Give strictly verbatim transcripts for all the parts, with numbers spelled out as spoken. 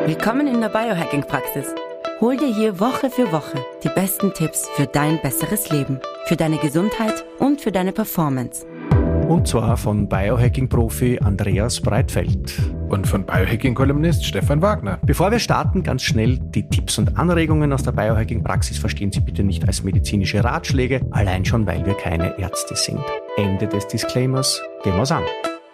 Willkommen in der Biohacking-Praxis. Hol dir hier Woche für Woche die besten Tipps für dein besseres Leben, für deine Gesundheit und für deine Performance. Und zwar von Biohacking-Profi Andreas Breitfeld. Und von Biohacking-Kolumnist Stefan Wagner. Bevor wir starten, ganz schnell die Tipps und Anregungen aus der Biohacking-Praxis verstehen Sie bitte nicht als medizinische Ratschläge, allein schon, weil wir keine Ärzte sind. Ende des Disclaimers, gehen wir's an.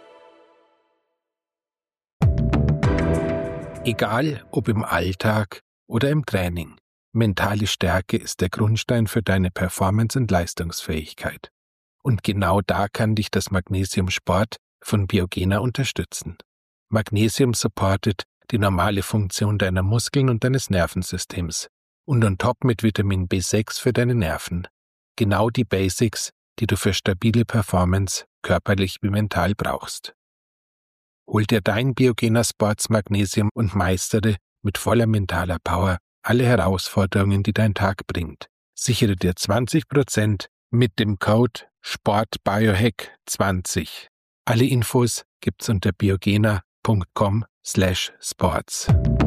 Egal ob im Alltag oder im Training, mentale Stärke ist der Grundstein für deine Performance und Leistungsfähigkeit. Und genau da kann dich das Magnesium-Sport von Biogena unterstützen. Magnesium supportet die normale Funktion deiner Muskeln und deines Nervensystems und on top mit Vitamin B sechs für deine Nerven. Genau die Basics, die du für stabile Performance, körperlich wie mental brauchst. Hol dir dein Biogena Sports Magnesium und meistere mit voller mentaler Power alle Herausforderungen, die dein Tag bringt. Sichere dir zwanzig Prozent mit dem Code SPORTBIOHACK zwanzig. Alle Infos gibt's unter biogena punkt com slash sports.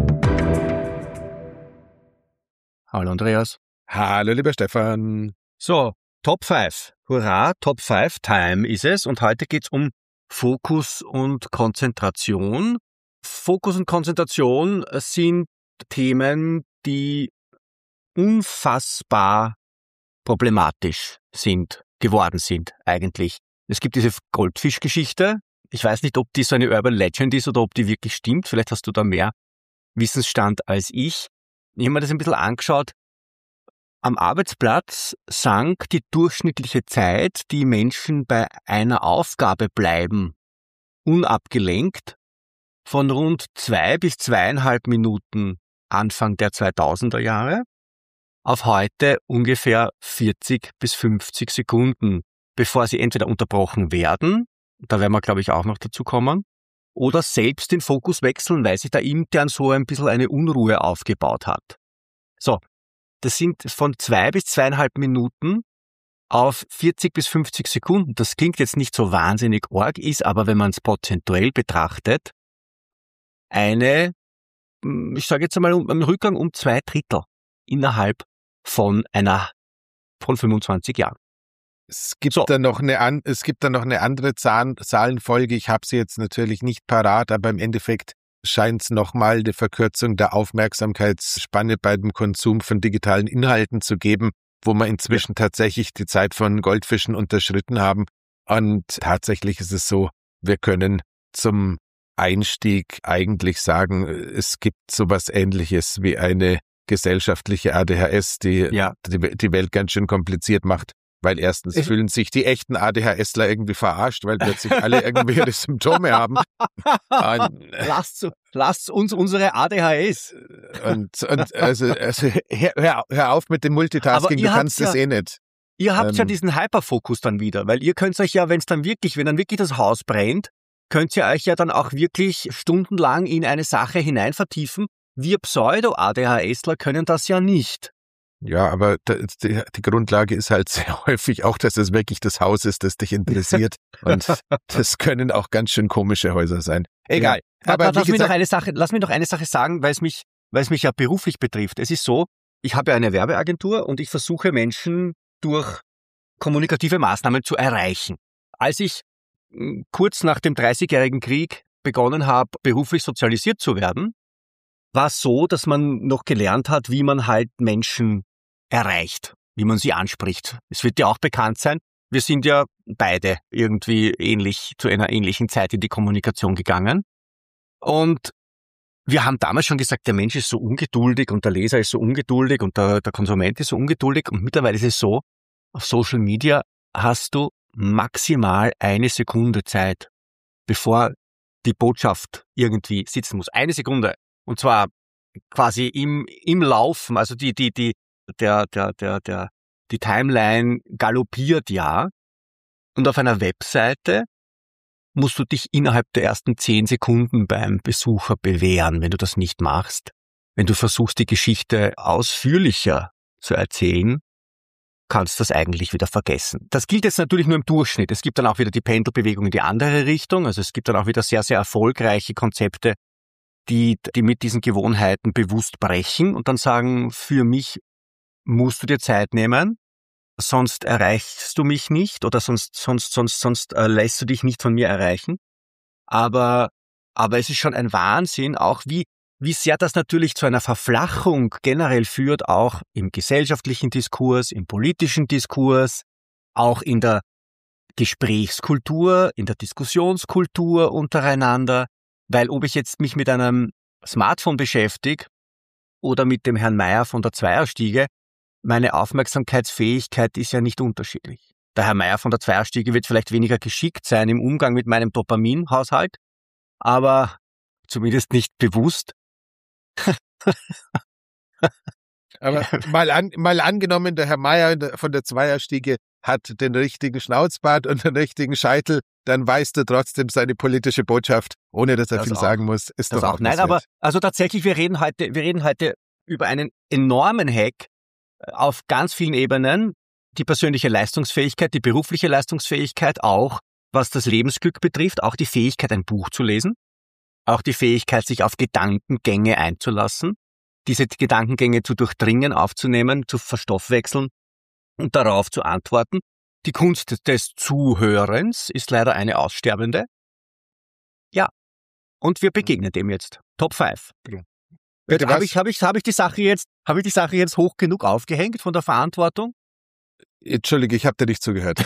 Hallo Andreas. Hallo lieber Stefan. So, Top fünf. Hurra, Top fünf Time ist es und heute geht's um Fokus und Konzentration. Fokus und Konzentration sind Themen, die unfassbar problematisch sind, geworden sind eigentlich. Es gibt diese Goldfischgeschichte. Ich weiß nicht, ob die so eine Urban Legend ist oder ob die wirklich stimmt. Vielleicht hast du da mehr Wissensstand als ich. Ich habe mir das ein bisschen angeschaut. Am Arbeitsplatz sank die durchschnittliche Zeit, die Menschen bei einer Aufgabe bleiben, unabgelenkt, von rund zwei bis zweieinhalb Minuten Anfang der zweitausender Jahre auf heute ungefähr vierzig bis fünfzig Sekunden, bevor sie entweder unterbrochen werden, da werden wir, glaube ich, auch noch dazu kommen, oder selbst den Fokus wechseln, weil sich da intern so ein bisschen eine Unruhe aufgebaut hat. So. Das sind von zwei bis zweieinhalb Minuten auf vierzig bis fünfzig Sekunden. Das klingt jetzt nicht so wahnsinnig arg, ist aber, wenn man es prozentuell betrachtet, eine, ich sage jetzt einmal, ein Rückgang um zwei Drittel innerhalb von einer, von fünfundzwanzig Jahren. Es gibt so. da noch eine, an, es gibt da noch eine andere Zahlen, Zahlenfolge. Ich habe sie jetzt natürlich nicht parat, aber im Endeffekt scheint es nochmal eine Verkürzung der Aufmerksamkeitsspanne bei dem Konsum von digitalen Inhalten zu geben, wo wir inzwischen ja. tatsächlich die Zeit von Goldfischen unterschritten haben. Und tatsächlich ist es so, wir können zum Einstieg eigentlich sagen, es gibt sowas Ähnliches wie eine gesellschaftliche A D H S, die ja. die, die Welt ganz schön kompliziert macht. Weil erstens ich fühlen sich die echten ADHSler irgendwie verarscht, weil plötzlich alle irgendwie ihre Symptome haben. Und, lasst, lasst uns unsere A D H S. Und, und also, also hör, hör auf mit dem Multitasking, du kannst das ja, eh nicht. Ihr habt ähm, ja diesen Hyperfokus dann wieder, weil ihr könnt euch ja, wenn es dann wirklich, wenn dann wirklich das Haus brennt, könnt ihr euch ja dann auch wirklich stundenlang in eine Sache hinein vertiefen. Wir Pseudo-ADHSler können das ja nicht. Ja, aber die, die Grundlage ist halt sehr häufig auch, dass es wirklich das Haus ist, das dich interessiert. Und das können auch ganz schön komische Häuser sein. Egal. Ja. Aber lass, wie mir gesagt, noch eine Sache, lass mir noch eine Sache sagen, weil es mich, weil es mich ja beruflich betrifft. Es ist so, ich habe ja eine Werbeagentur und ich versuche Menschen durch kommunikative Maßnahmen zu erreichen. Als ich kurz nach dem dreißigjährigen Krieg begonnen habe, beruflich sozialisiert zu werden, war es so, dass man noch gelernt hat, wie man halt Menschen erreicht, wie man sie anspricht. Es wird ja auch bekannt sein, wir sind ja beide irgendwie ähnlich, zu einer ähnlichen Zeit in die Kommunikation gegangen. Und wir haben damals schon gesagt, der Mensch ist so ungeduldig und der Leser ist so ungeduldig und der, der Konsument ist so ungeduldig. Und mittlerweile ist es so, auf Social Media hast du maximal eine Sekunde Zeit, bevor die Botschaft irgendwie sitzen muss. Eine Sekunde. Und zwar quasi im, im Laufen, also die, die, die, der, der, der, der, die Timeline galoppiert ja. Und auf einer Webseite musst du dich innerhalb der ersten zehn Sekunden beim Besucher bewähren, wenn du das nicht machst. Wenn du versuchst, die Geschichte ausführlicher zu erzählen, kannst du das eigentlich wieder vergessen. Das gilt jetzt natürlich nur im Durchschnitt. Es gibt dann auch wieder die Pendelbewegung in die andere Richtung. Also es gibt dann auch wieder sehr, sehr erfolgreiche Konzepte, die, die mit diesen Gewohnheiten bewusst brechen und dann sagen, für mich musst du dir Zeit nehmen, sonst erreichst du mich nicht oder sonst, sonst, sonst, sonst äh, lässt du dich nicht von mir erreichen. Aber, aber es ist schon ein Wahnsinn, auch wie, wie sehr das natürlich zu einer Verflachung generell führt, auch im gesellschaftlichen Diskurs, im politischen Diskurs, auch in der Gesprächskultur, in der Diskussionskultur untereinander, weil ob ich jetzt mich mit einem Smartphone beschäftige oder mit dem Herrn Meier von der Zweierstiege, meine Aufmerksamkeitsfähigkeit ist ja nicht unterschiedlich. Der Herr Meier von der Zweierstiege wird vielleicht weniger geschickt sein im Umgang mit meinem Dopaminhaushalt, aber zumindest nicht bewusst. Aber mal, an, mal angenommen, der Herr Meier von der Zweierstiege hat den richtigen Schnauzbart und den richtigen Scheitel, dann weißt du trotzdem seine politische Botschaft, ohne dass er Das viel auch. sagen muss. Ist Das doch auch. auch Nein, aber also tatsächlich, wir reden heute, wir reden heute über einen enormen Hack auf ganz vielen Ebenen. Die persönliche Leistungsfähigkeit, die berufliche Leistungsfähigkeit, auch was das Lebensglück betrifft, auch die Fähigkeit, ein Buch zu lesen, auch die Fähigkeit, sich auf Gedankengänge einzulassen, diese Gedankengänge zu durchdringen, aufzunehmen, zu verstoffwechseln und darauf zu antworten. Die Kunst des Zuhörens ist leider eine aussterbende. Ja, und wir begegnen dem jetzt. Top fünf. Bitte Habe was? ich, hab ich, hab ich die Sache jetzt, habe ich die Sache jetzt hoch genug aufgehängt von der Verantwortung? Entschuldige, ich habe dir nicht zugehört.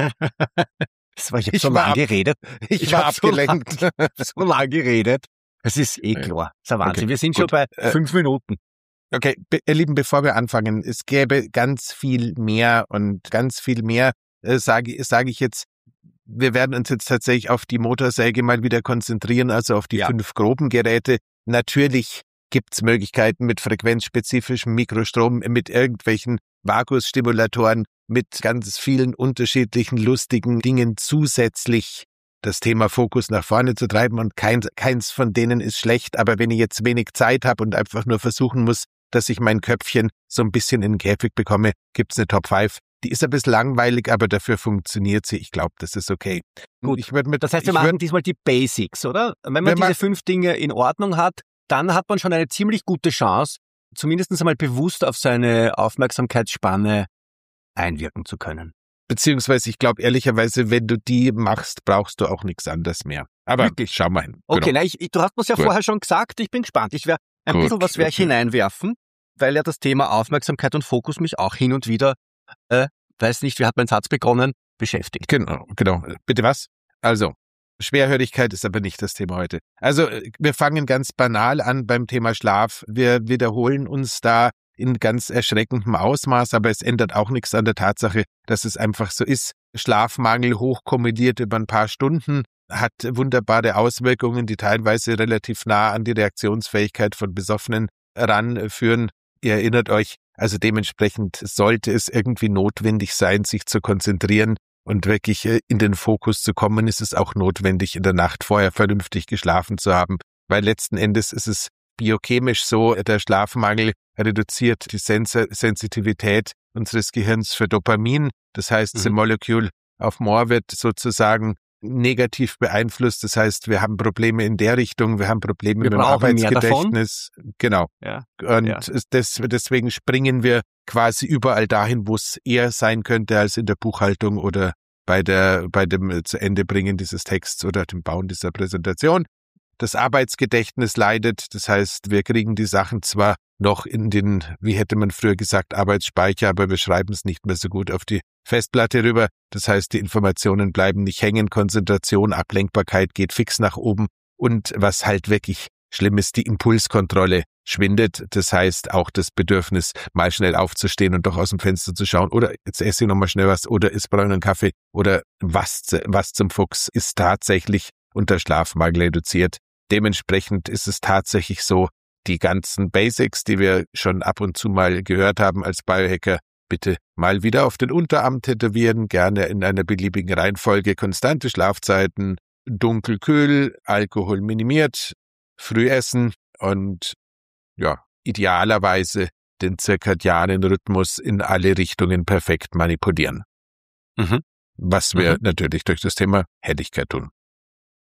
Das war, ich habe Ich so war lange ab- geredet. Ich, war hab so abgelenkt. lang- So lange geredet. Das ist eh klar. Das ist ein Wahnsinn. Okay, Wir sind gut. schon bei Äh, fünf Minuten. Okay, be- ihr Lieben, bevor wir anfangen, es gäbe ganz viel mehr und ganz viel mehr, äh, sage sage ich jetzt, wir werden uns jetzt tatsächlich auf die Motorsäge mal wieder konzentrieren, also auf die Ja. fünf groben Geräte. Natürlich gibt's Möglichkeiten mit frequenzspezifischem Mikrostrom, mit irgendwelchen Vagusstimulatoren, mit ganz vielen unterschiedlichen lustigen Dingen zusätzlich das Thema Fokus nach vorne zu treiben und kein, keins von denen ist schlecht, aber wenn ich jetzt wenig Zeit habe und einfach nur versuchen muss, dass ich mein Köpfchen so ein bisschen in den Käfig bekomme, gibt's eine Top fünf. Die ist ein bisschen langweilig, aber dafür funktioniert sie. Ich glaube, das ist okay. Gut. Ich würd mit, Das heißt, wir ich machen würd, diesmal die Basics, oder? Wenn man Wir diese ma- fünf Dinge in Ordnung hat, dann hat man schon eine ziemlich gute Chance, zumindest einmal bewusst auf seine Aufmerksamkeitsspanne einwirken zu können. beziehungsweise ich glaube ehrlicherweise, wenn du die machst, brauchst du auch nichts anderes mehr. Aber Wirklich? schau mal hin. Okay, Genau. na, ich, ich, du hast mir's ja Gut. vorher schon gesagt, ich bin gespannt. Ich werde ein Gut, bisschen was werde ich okay. hineinwerfen, weil ja das Thema Aufmerksamkeit und Fokus mich auch hin und wieder, äh, weiß nicht, wie hat mein Satz begonnen, beschäftigt. Genau, genau. Bitte was? Also, Schwerhörigkeit ist aber nicht das Thema heute. Also, wir fangen ganz banal an beim Thema Schlaf. Wir wiederholen uns da in ganz erschreckendem Ausmaß, aber es ändert auch nichts an der Tatsache, dass es einfach so ist. Schlafmangel hochkumuliert über ein paar Stunden hat wunderbare Auswirkungen, die teilweise relativ nah an die Reaktionsfähigkeit von Besoffenen ranführen. Ihr erinnert euch, also dementsprechend sollte es irgendwie notwendig sein, sich zu konzentrieren und wirklich in den Fokus zu kommen, ist es auch notwendig, in der Nacht vorher vernünftig geschlafen zu haben, weil letzten Endes ist es biochemisch so, der Schlafmangel reduziert die Sens- Sensitivität unseres Gehirns für Dopamin. Das heißt, Mhm. the molecule of more wird sozusagen negativ beeinflusst. Das heißt, wir haben Probleme in der Richtung, wir haben Probleme Wir mit dem brauchen mehr Arbeitsgedächtnis. Genau. Ja. Und Ja. es- des, deswegen springen wir quasi überall dahin, wo es eher sein könnte als in der Buchhaltung oder bei der, bei dem äh, zu Ende bringen dieses Texts oder dem Bauen dieser Präsentation. Das Arbeitsgedächtnis leidet. Das heißt, wir kriegen die Sachen zwar noch in den, wie hätte man früher gesagt, Arbeitsspeicher, aber wir schreiben es nicht mehr so gut auf die Festplatte rüber. Das heißt, die Informationen bleiben nicht hängen, Konzentration, Ablenkbarkeit geht fix nach oben. Und was halt wirklich schlimm ist, die Impulskontrolle schwindet. Das heißt, auch das Bedürfnis, mal schnell aufzustehen und doch aus dem Fenster zu schauen oder jetzt esse ich nochmal schnell was oder isst braunen Kaffee oder was, was zum Fuchs ist tatsächlich unter Schlafmangel reduziert. Dementsprechend ist es tatsächlich so, die ganzen Basics, die wir schon ab und zu mal gehört haben als Biohacker, bitte mal wieder auf den Unterarm tätowieren, gerne in einer beliebigen Reihenfolge, konstante Schlafzeiten, dunkel, kühl, Alkohol minimiert, früh essen und ja, idealerweise den zirkadianen Rhythmus in alle Richtungen perfekt manipulieren. Mhm. Was wir Mhm. natürlich durch das Thema Helligkeit tun.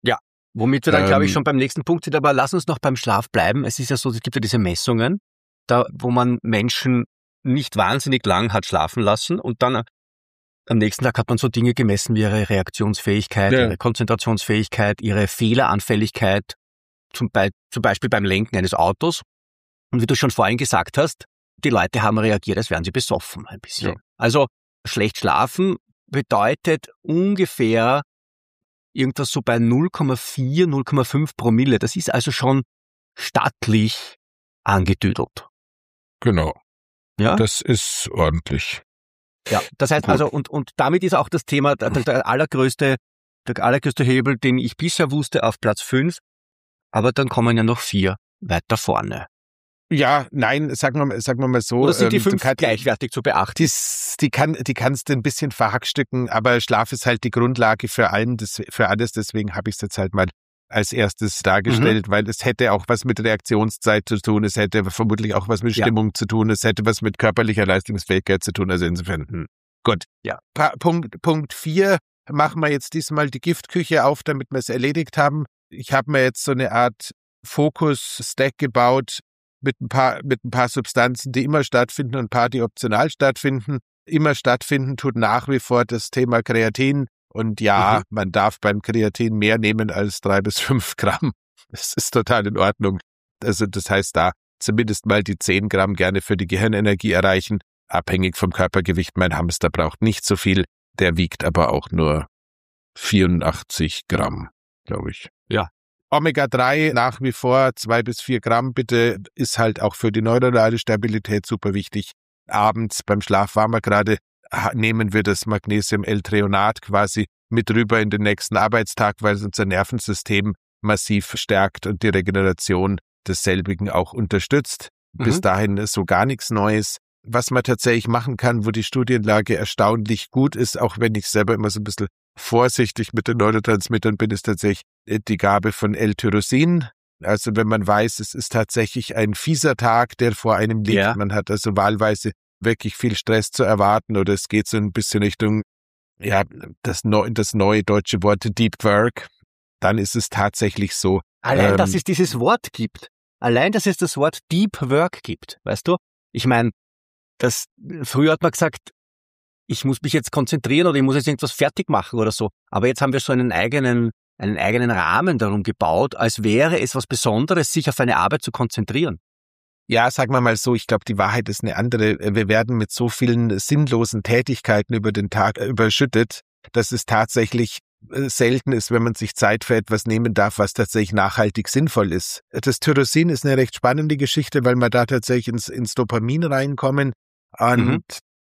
Womit wir dann, Ähm, glaube ich, schon beim nächsten Punkt sind. Aber lass uns noch beim Schlaf bleiben. Es ist ja so, es gibt ja diese Messungen, da, wo man Menschen nicht wahnsinnig lang hat schlafen lassen und dann am nächsten Tag hat man so Dinge gemessen wie ihre Reaktionsfähigkeit, Ja. ihre Konzentrationsfähigkeit, ihre Fehleranfälligkeit, zum, Be- zum Beispiel beim Lenken eines Autos. Und wie du schon vorhin gesagt hast, die Leute haben reagiert, als wären sie besoffen ein bisschen. Ja. Also schlecht schlafen bedeutet ungefähr irgendwas so bei null Komma vier, null Komma fünf Promille. Das ist also schon stattlich angedüdelt. Genau. Ja? Das ist ordentlich. Ja, das heißt Gut. also, und, und damit ist auch das Thema, der, der allergrößte, der allergrößte Hebel, den ich bisher wusste, auf Platz fünf, aber dann kommen ja noch vier weiter vorne. Ja, nein, sagen wir mal, sagen wir mal so. Oder sind die ähm, du fünf kannst- gleichwertig zu beachten? Die, die, kann, die kannst du ein bisschen verhackstücken, aber Schlaf ist halt die Grundlage für, allen, das, für alles, deswegen habe ich es jetzt halt mal als erstes dargestellt, Mhm. weil es hätte auch was mit Reaktionszeit zu tun, es hätte vermutlich auch was mit Ja. Stimmung zu tun, es hätte was mit körperlicher Leistungsfähigkeit zu tun, also insofern, hm. Gut. Ja. Pa Punkt, Punkt vier, machen wir jetzt diesmal die Giftküche auf, damit wir es erledigt haben. Ich habe mir jetzt so eine Art Fokus-Stack gebaut, mit ein paar, mit ein paar Substanzen, die immer stattfinden und ein paar, die optional stattfinden. Immer stattfinden tut nach wie vor das Thema Kreatin. Und ja, Mhm. man darf beim Kreatin mehr nehmen als drei bis fünf Gramm. Das ist total in Ordnung. Also das heißt da zumindest mal die zehn Gramm gerne für die Gehirnenergie erreichen. Abhängig vom Körpergewicht. Mein Hamster braucht nicht so viel. Der wiegt aber auch nur vierundachtzig Gramm, glaube ich. Ja. Omega drei nach wie vor zwei bis vier Gramm bitte, ist halt auch für die neuronale Stabilität super wichtig. Abends beim Schlaf waren wir gerade, ha- nehmen wir das Magnesium-L-Threonat quasi mit rüber in den nächsten Arbeitstag, weil es unser Nervensystem massiv stärkt und die Regeneration desselbigen auch unterstützt. Mhm. Bis dahin ist so gar nichts Neues. Was man tatsächlich machen kann, wo die Studienlage erstaunlich gut ist, auch wenn ich selber immer so ein bisschen vorsichtig mit den Neurotransmittern bin, ist tatsächlich die Gabe von L-Tyrosin. Also wenn man weiß, es ist tatsächlich ein fieser Tag, der vor einem liegt, Ja. man hat also wahlweise wirklich viel Stress zu erwarten oder es geht so ein bisschen Richtung, ja, das, neu, das neue deutsche Wort Deep Work, dann ist es tatsächlich so. Allein, ähm, dass es dieses Wort gibt. Allein, dass es das Wort Deep Work gibt. Weißt du? Ich meine, das, früher hat man gesagt, ich muss mich jetzt konzentrieren oder ich muss jetzt irgendwas fertig machen oder so. Aber jetzt haben wir so einen eigenen, einen eigenen Rahmen darum gebaut, als wäre es was Besonderes, sich auf eine Arbeit zu konzentrieren. Ja, sagen wir mal so, ich glaube, die Wahrheit ist eine andere. Wir werden mit so vielen sinnlosen Tätigkeiten über den Tag überschüttet, dass es tatsächlich selten ist, wenn man sich Zeit für etwas nehmen darf, was tatsächlich nachhaltig sinnvoll ist. Das Tyrosin ist eine recht spannende Geschichte, weil wir da tatsächlich ins, ins Dopamin reinkommen. Und Mhm.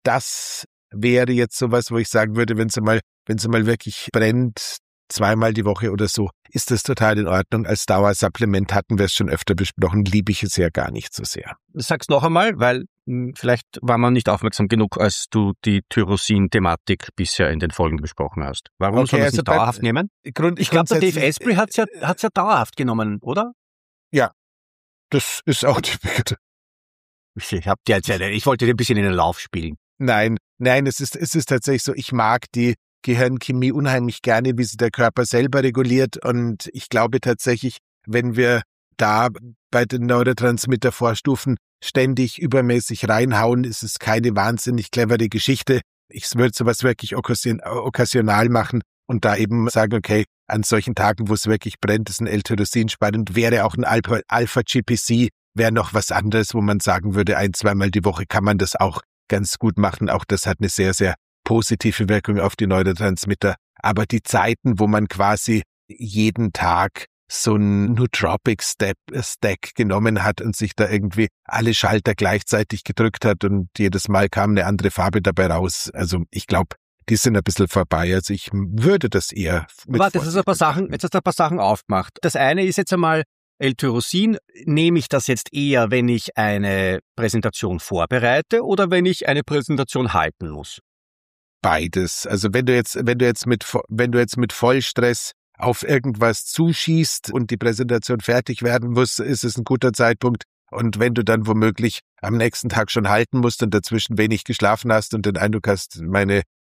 das wäre jetzt sowas, wo ich sagen würde, wenn es mal, wenn es mal wirklich brennt, zweimal die Woche oder so, ist das total in Ordnung. Als Dauersupplement hatten wir es schon öfter besprochen, liebe ich es ja gar nicht so sehr. Sag's noch einmal, weil mh, vielleicht war man nicht aufmerksam genug, als du die Tyrosin-Thematik bisher in den Folgen besprochen hast. Warum Okay, soll man es also nicht bei- dauerhaft nehmen? Grund, Ich glaube, der Dave grundsätzlich- Asprey hat's ja, hat's ja dauerhaft genommen, oder? Das ist auch die Ich hab dir jetzt, ich wollte dir ein bisschen in den Lauf spielen. Nein, nein, es ist, es ist tatsächlich so, ich mag die Gehirnchemie unheimlich gerne, wie sie der Körper selber reguliert. Und ich glaube tatsächlich, wenn wir da bei den Neurotransmitter-Vorstufen ständig übermäßig reinhauen, ist es keine wahnsinnig clevere Geschichte. Ich würde sowas wirklich okkasion, okkasional machen und da eben sagen, okay, an solchen Tagen, wo es wirklich brennt, ist ein L-Tyrosin spannend, wäre auch ein Alpha-G P C, wäre noch was anderes, wo man sagen würde, ein-, zweimal die Woche kann man das auch ganz gut machen. Auch das hat eine sehr, sehr positive Wirkung auf die Neurotransmitter. Aber die Zeiten, wo man quasi jeden Tag so ein Nootropic-Stack genommen hat und sich da irgendwie alle Schalter gleichzeitig gedrückt hat und jedes Mal kam eine andere Farbe dabei raus. Also ich glaube, die sind ein bisschen vorbei. Also ich würde das eher mit Warte, jetzt hast du ein paar Vorsicht Sachen, betrachten. jetzt hast du ein paar Sachen aufgemacht. Das eine ist jetzt einmal L-Tyrosin. Nehme ich das jetzt eher, wenn ich eine Präsentation vorbereite oder wenn ich eine Präsentation halten muss? Beides. Also wenn du jetzt, wenn du jetzt mit, wenn du jetzt mit Vollstress auf irgendwas zuschießt und die Präsentation fertig werden muss, ist es ein guter Zeitpunkt. Und wenn du dann womöglich am nächsten Tag schon halten musst und dazwischen wenig geschlafen hast und den Eindruck hast, meine,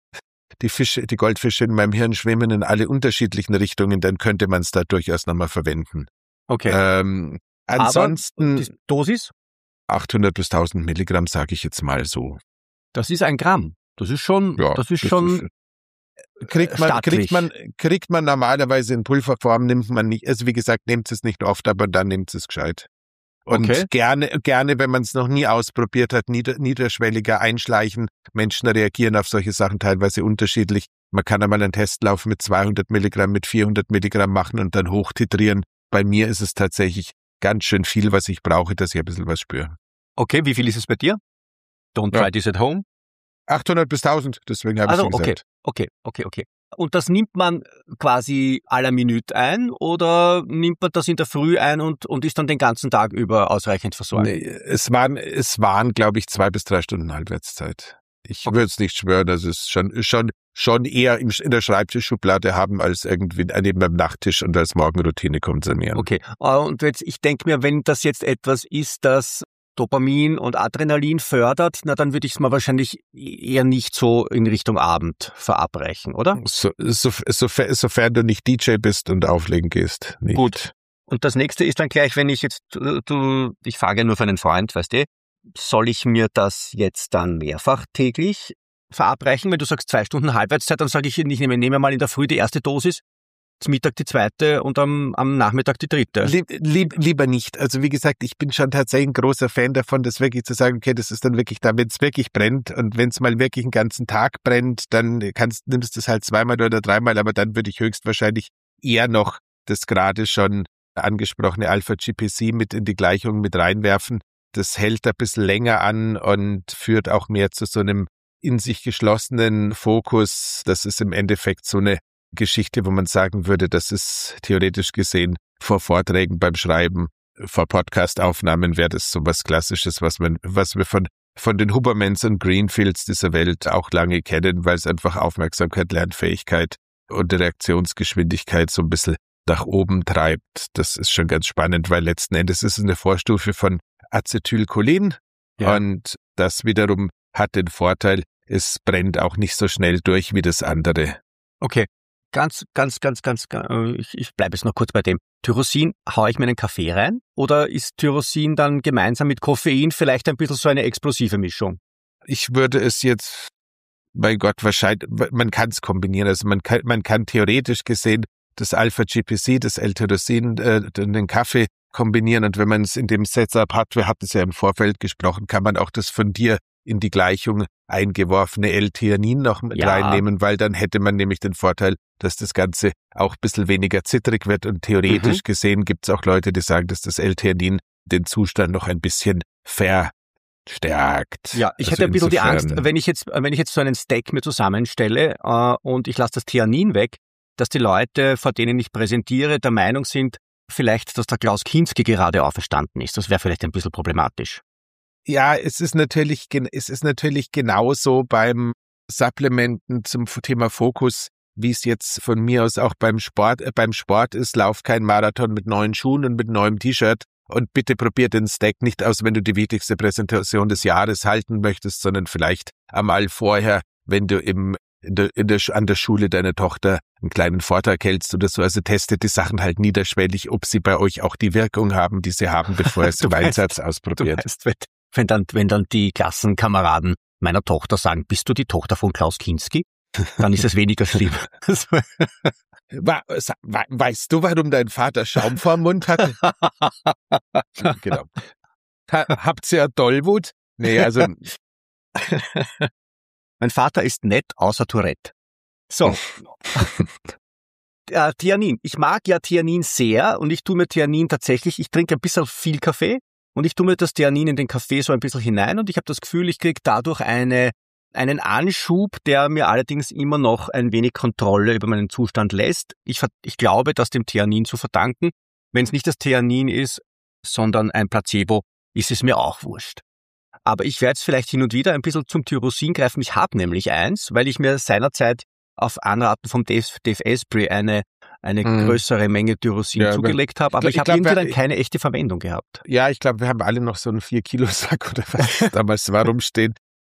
die Fische, die Goldfische in meinem Hirn schwimmen in alle unterschiedlichen Richtungen, dann könnte man es da durchaus nochmal verwenden. Okay. Ähm, ansonsten Aber die Dosis? achthundert bis tausend Milligramm, sage ich jetzt mal so. Das ist ein Gramm. Das ist schon, Ja, das ist das schon ist, kriegt man, stattlich. kriegt man, kriegt man normalerweise in Pulverform, nimmt man nicht, also wie gesagt, nehmt es nicht oft, aber dann nehmt es gescheit. Und Okay. gerne, gerne, wenn man es noch nie ausprobiert hat, nieder, niederschwelliger einschleichen. Menschen reagieren auf solche Sachen teilweise unterschiedlich. Man kann einmal einen Testlauf mit zweihundert Milligramm, mit vierhundert Milligramm machen und dann hochtitrieren. Bei mir ist es tatsächlich ganz schön viel, was ich brauche, dass ich ein bisschen was spüre. Okay, wie viel ist es bei dir? Don't Ja. try this at home. achthundert bis tausend, deswegen habe ich Also, es okay, gesagt. okay, okay, okay. Und das nimmt man quasi à la Minute ein oder nimmt man das in der Früh ein und, und ist dann den ganzen Tag über ausreichend versorgt? Nee, es waren, es waren, glaube ich, zwei bis drei Stunden Halbwertszeit. Ich Okay. würde es nicht schwören, dass es schon, schon, schon eher im, in der Schreibtischschublade haben, als irgendwie neben dem Nachttisch und als Morgenroutine konsumieren. Okay, und jetzt, ich denke mir, wenn das jetzt etwas ist, das Dopamin und Adrenalin fördert, na dann würde ich es mal wahrscheinlich eher nicht so in Richtung Abend verabreichen, oder? So, so, so, sofern du nicht D J bist und auflegen gehst. Nicht. Gut. Und das nächste ist dann gleich, wenn ich jetzt, du, ich frage ja nur für einen Freund, weißt du, soll ich mir das jetzt dann mehrfach täglich verabreichen? Wenn du sagst zwei Stunden Halbwertszeit, dann sage ich, ich nehme, nehme mal in der Früh die erste Dosis, zum Mittag die zweite und am, am Nachmittag die dritte. Lieb, lieb, lieber nicht. Also wie gesagt, ich bin schon tatsächlich ein großer Fan davon, das wirklich zu sagen, okay, das ist dann wirklich da, wenn es wirklich brennt und wenn es mal wirklich einen ganzen Tag brennt, dann kannst, nimmst du es halt zweimal oder dreimal, aber dann würde ich höchstwahrscheinlich eher noch das gerade schon angesprochene Alpha-G P C mit in die Gleichung mit reinwerfen. Das hält ein bisschen länger an und führt auch mehr zu so einem in sich geschlossenen Fokus. Das ist im Endeffekt so eine Geschichte, wo man sagen würde, das ist theoretisch gesehen vor Vorträgen beim Schreiben, vor Podcast-Aufnahmen wäre das so was Klassisches, was man, was wir von, von den Hubermans und Greenfields dieser Welt auch lange kennen, weil es einfach Aufmerksamkeit, Lernfähigkeit und Reaktionsgeschwindigkeit so ein bisschen nach oben treibt. Das ist schon ganz spannend, weil letzten Endes ist es eine Vorstufe von Acetylcholin Ja. und das wiederum hat den Vorteil, es brennt auch nicht so schnell durch wie das andere. Okay, ganz, ganz, ganz, ganz, äh, ich, ich bleibe jetzt noch kurz bei dem. Tyrosin, haue ich mir einen Kaffee rein oder ist Tyrosin dann gemeinsam mit Koffein vielleicht ein bisschen so eine explosive Mischung? Ich würde es jetzt, mein Gott, wahrscheinlich, man kann es kombinieren. Also man kann, man kann theoretisch gesehen das Alpha-G P C, das L-Tyrosin, äh, den Kaffee kombinieren. Und wenn man es in dem Setup hat, wir hatten es ja im Vorfeld gesprochen, kann man auch das von dir in die Gleichung eingeworfene L-Theanin noch mit Ja. reinnehmen, weil dann hätte man nämlich den Vorteil, dass das Ganze auch ein bisschen weniger zittrig wird. Und theoretisch Mhm. gesehen gibt es auch Leute, die sagen, dass das L-Theanin den Zustand noch ein bisschen verstärkt. Ja, ich Also hätte ein bisschen die insofern- Angst, wenn ich jetzt, wenn ich jetzt so einen Stack mir zusammenstelle äh, und ich lasse das Theanin weg, dass die Leute, vor denen ich präsentiere, der Meinung sind, vielleicht, dass der Klaus Kinski gerade auferstanden ist. Das wäre vielleicht ein bisschen problematisch. Ja, es ist natürlich, gen- es ist natürlich genauso beim Supplementen zum F- Thema Fokus, wie es jetzt von mir aus auch beim Sport, äh, beim Sport ist. Lauf kein Marathon mit neuen Schuhen und mit neuem T-Shirt. Und bitte probier den Stack nicht aus, wenn du die wichtigste Präsentation des Jahres halten möchtest, sondern vielleicht einmal vorher, wenn du im in der, in der, an der Schule deiner Tochter einen kleinen Vortrag hältst oder so. Also testet die Sachen halt niederschwellig, ob sie bei euch auch die Wirkung haben, die sie haben, bevor ihr es Du im weißt- Einsatz Du ausprobiert. weißt, wenn, wenn, dann, wenn dann die Klassenkameraden meiner Tochter sagen, bist du die Tochter von Klaus Kinski? Dann ist es weniger schlimm. Wa- sa- wa- Weißt du, warum dein Vater Schaum vorm Mund hatte? Genau. Ha, habt ihr Tollwut? Nee, also Mein Vater ist nett, außer Tourette. So. äh, Theanin. Ich mag ja Theanin sehr und ich tue mir Theanin tatsächlich, ich trinke ein bisschen viel Kaffee und ich tue mir das Theanin in den Kaffee so ein bisschen hinein und ich habe das Gefühl, ich kriege dadurch eine, einen Anschub, der mir allerdings immer noch ein wenig Kontrolle über meinen Zustand lässt. Ich, ver- ich glaube, das dem Theanin zu verdanken. Wenn es nicht das Theanin ist, sondern ein Placebo, ist es mir auch wurscht. Aber ich werde jetzt vielleicht hin und wieder ein bisschen zum Tyrosin greifen. Ich habe nämlich eins, weil ich mir seinerzeit auf Anraten vom Dave, Dave Asprey eine, eine Mhm. größere Menge Tyrosin Ja, zugelegt habe. Aber ich ich habe glaub, irgendwie wer- dann keine echte Verwendung gehabt. ja, ich glaube, wir haben alle noch so einen vier Kilo Sack oder was das damals war rumstehen.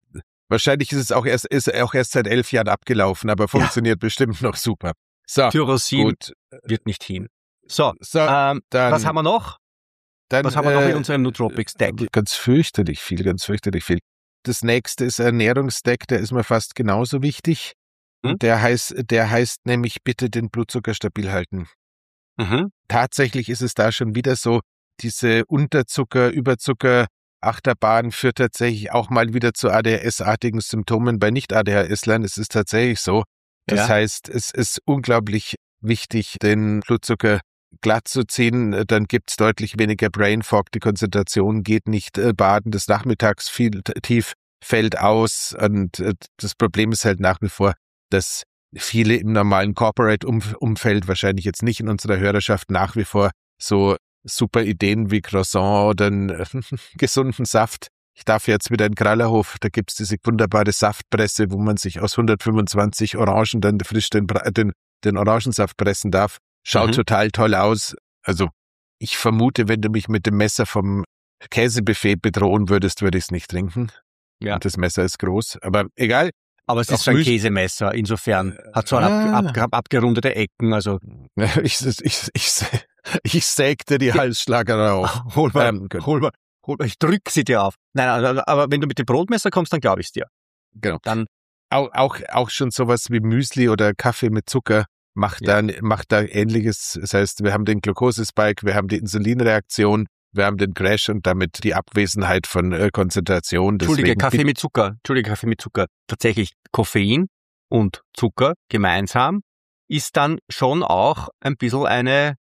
Wahrscheinlich ist es auch erst, ist auch erst seit elf Jahren abgelaufen, aber funktioniert ja. bestimmt noch super. So, Tyrosin gut. wird nicht hin. So, so ähm, dann, was haben wir noch? Dann, was haben wir noch äh, in unserem Nootropics-Stack? Ganz fürchterlich viel, ganz fürchterlich viel. Das nächste ist Ernährungsstack, der ist mir fast genauso wichtig. Hm? Der heißt, der heißt nämlich bitte den Blutzucker stabil halten. Mhm. Tatsächlich ist es da schon wieder so, diese Unterzucker, Überzucker, Achterbahn führt tatsächlich auch mal wieder zu A D H S-artigen Symptomen bei Nicht-A D H S-Lern. Es ist tatsächlich so. Das Ja. heißt, es ist unglaublich wichtig, den Blutzucker glatt zu ziehen. Dann gibt's deutlich weniger Brain Fog. Die Konzentration geht nicht baden des Nachmittags viel tief, fällt aus. Und das Problem ist halt nach wie vor, dass viele im normalen Corporate-Umfeld, wahrscheinlich jetzt nicht in unserer Hörerschaft, nach wie vor so super Ideen wie Croissant oder einen äh, gesunden Saft. Ich darf jetzt wieder in Krallerhof, da gibt's diese wunderbare Saftpresse, wo man sich aus hundertfünfundzwanzig Orangen dann frisch den, den, den Orangensaft pressen darf. Schaut mhm. total toll aus. Also ich vermute, wenn du mich mit dem Messer vom Käsebuffet bedrohen würdest, würde ich es nicht trinken. Ja. Und das Messer ist groß, aber egal. Aber es ist so ein Käsemesser, insofern hat so ah. ab, ab, abgerundete Ecken, also. Ich, ich, ich, ich sägte die Halsschlager auf. Hol mal, ähm, hol mal, hol mal, ich drück sie dir auf. Nein, aber wenn du mit dem Brotmesser kommst, dann glaube ich es dir. Genau. Dann auch, auch, auch schon sowas wie Müsli oder Kaffee mit Zucker macht ja. da, macht da Ähnliches. Das heißt, wir haben den Glukosespike, wir haben die Insulinreaktion, wir haben den Crash und damit die Abwesenheit von äh, Konzentration. Entschuldige, Kaffee mit Zucker. Entschuldige, Kaffee mit Zucker. Tatsächlich Koffein und Zucker gemeinsam ist dann schon auch ein bisschen eine,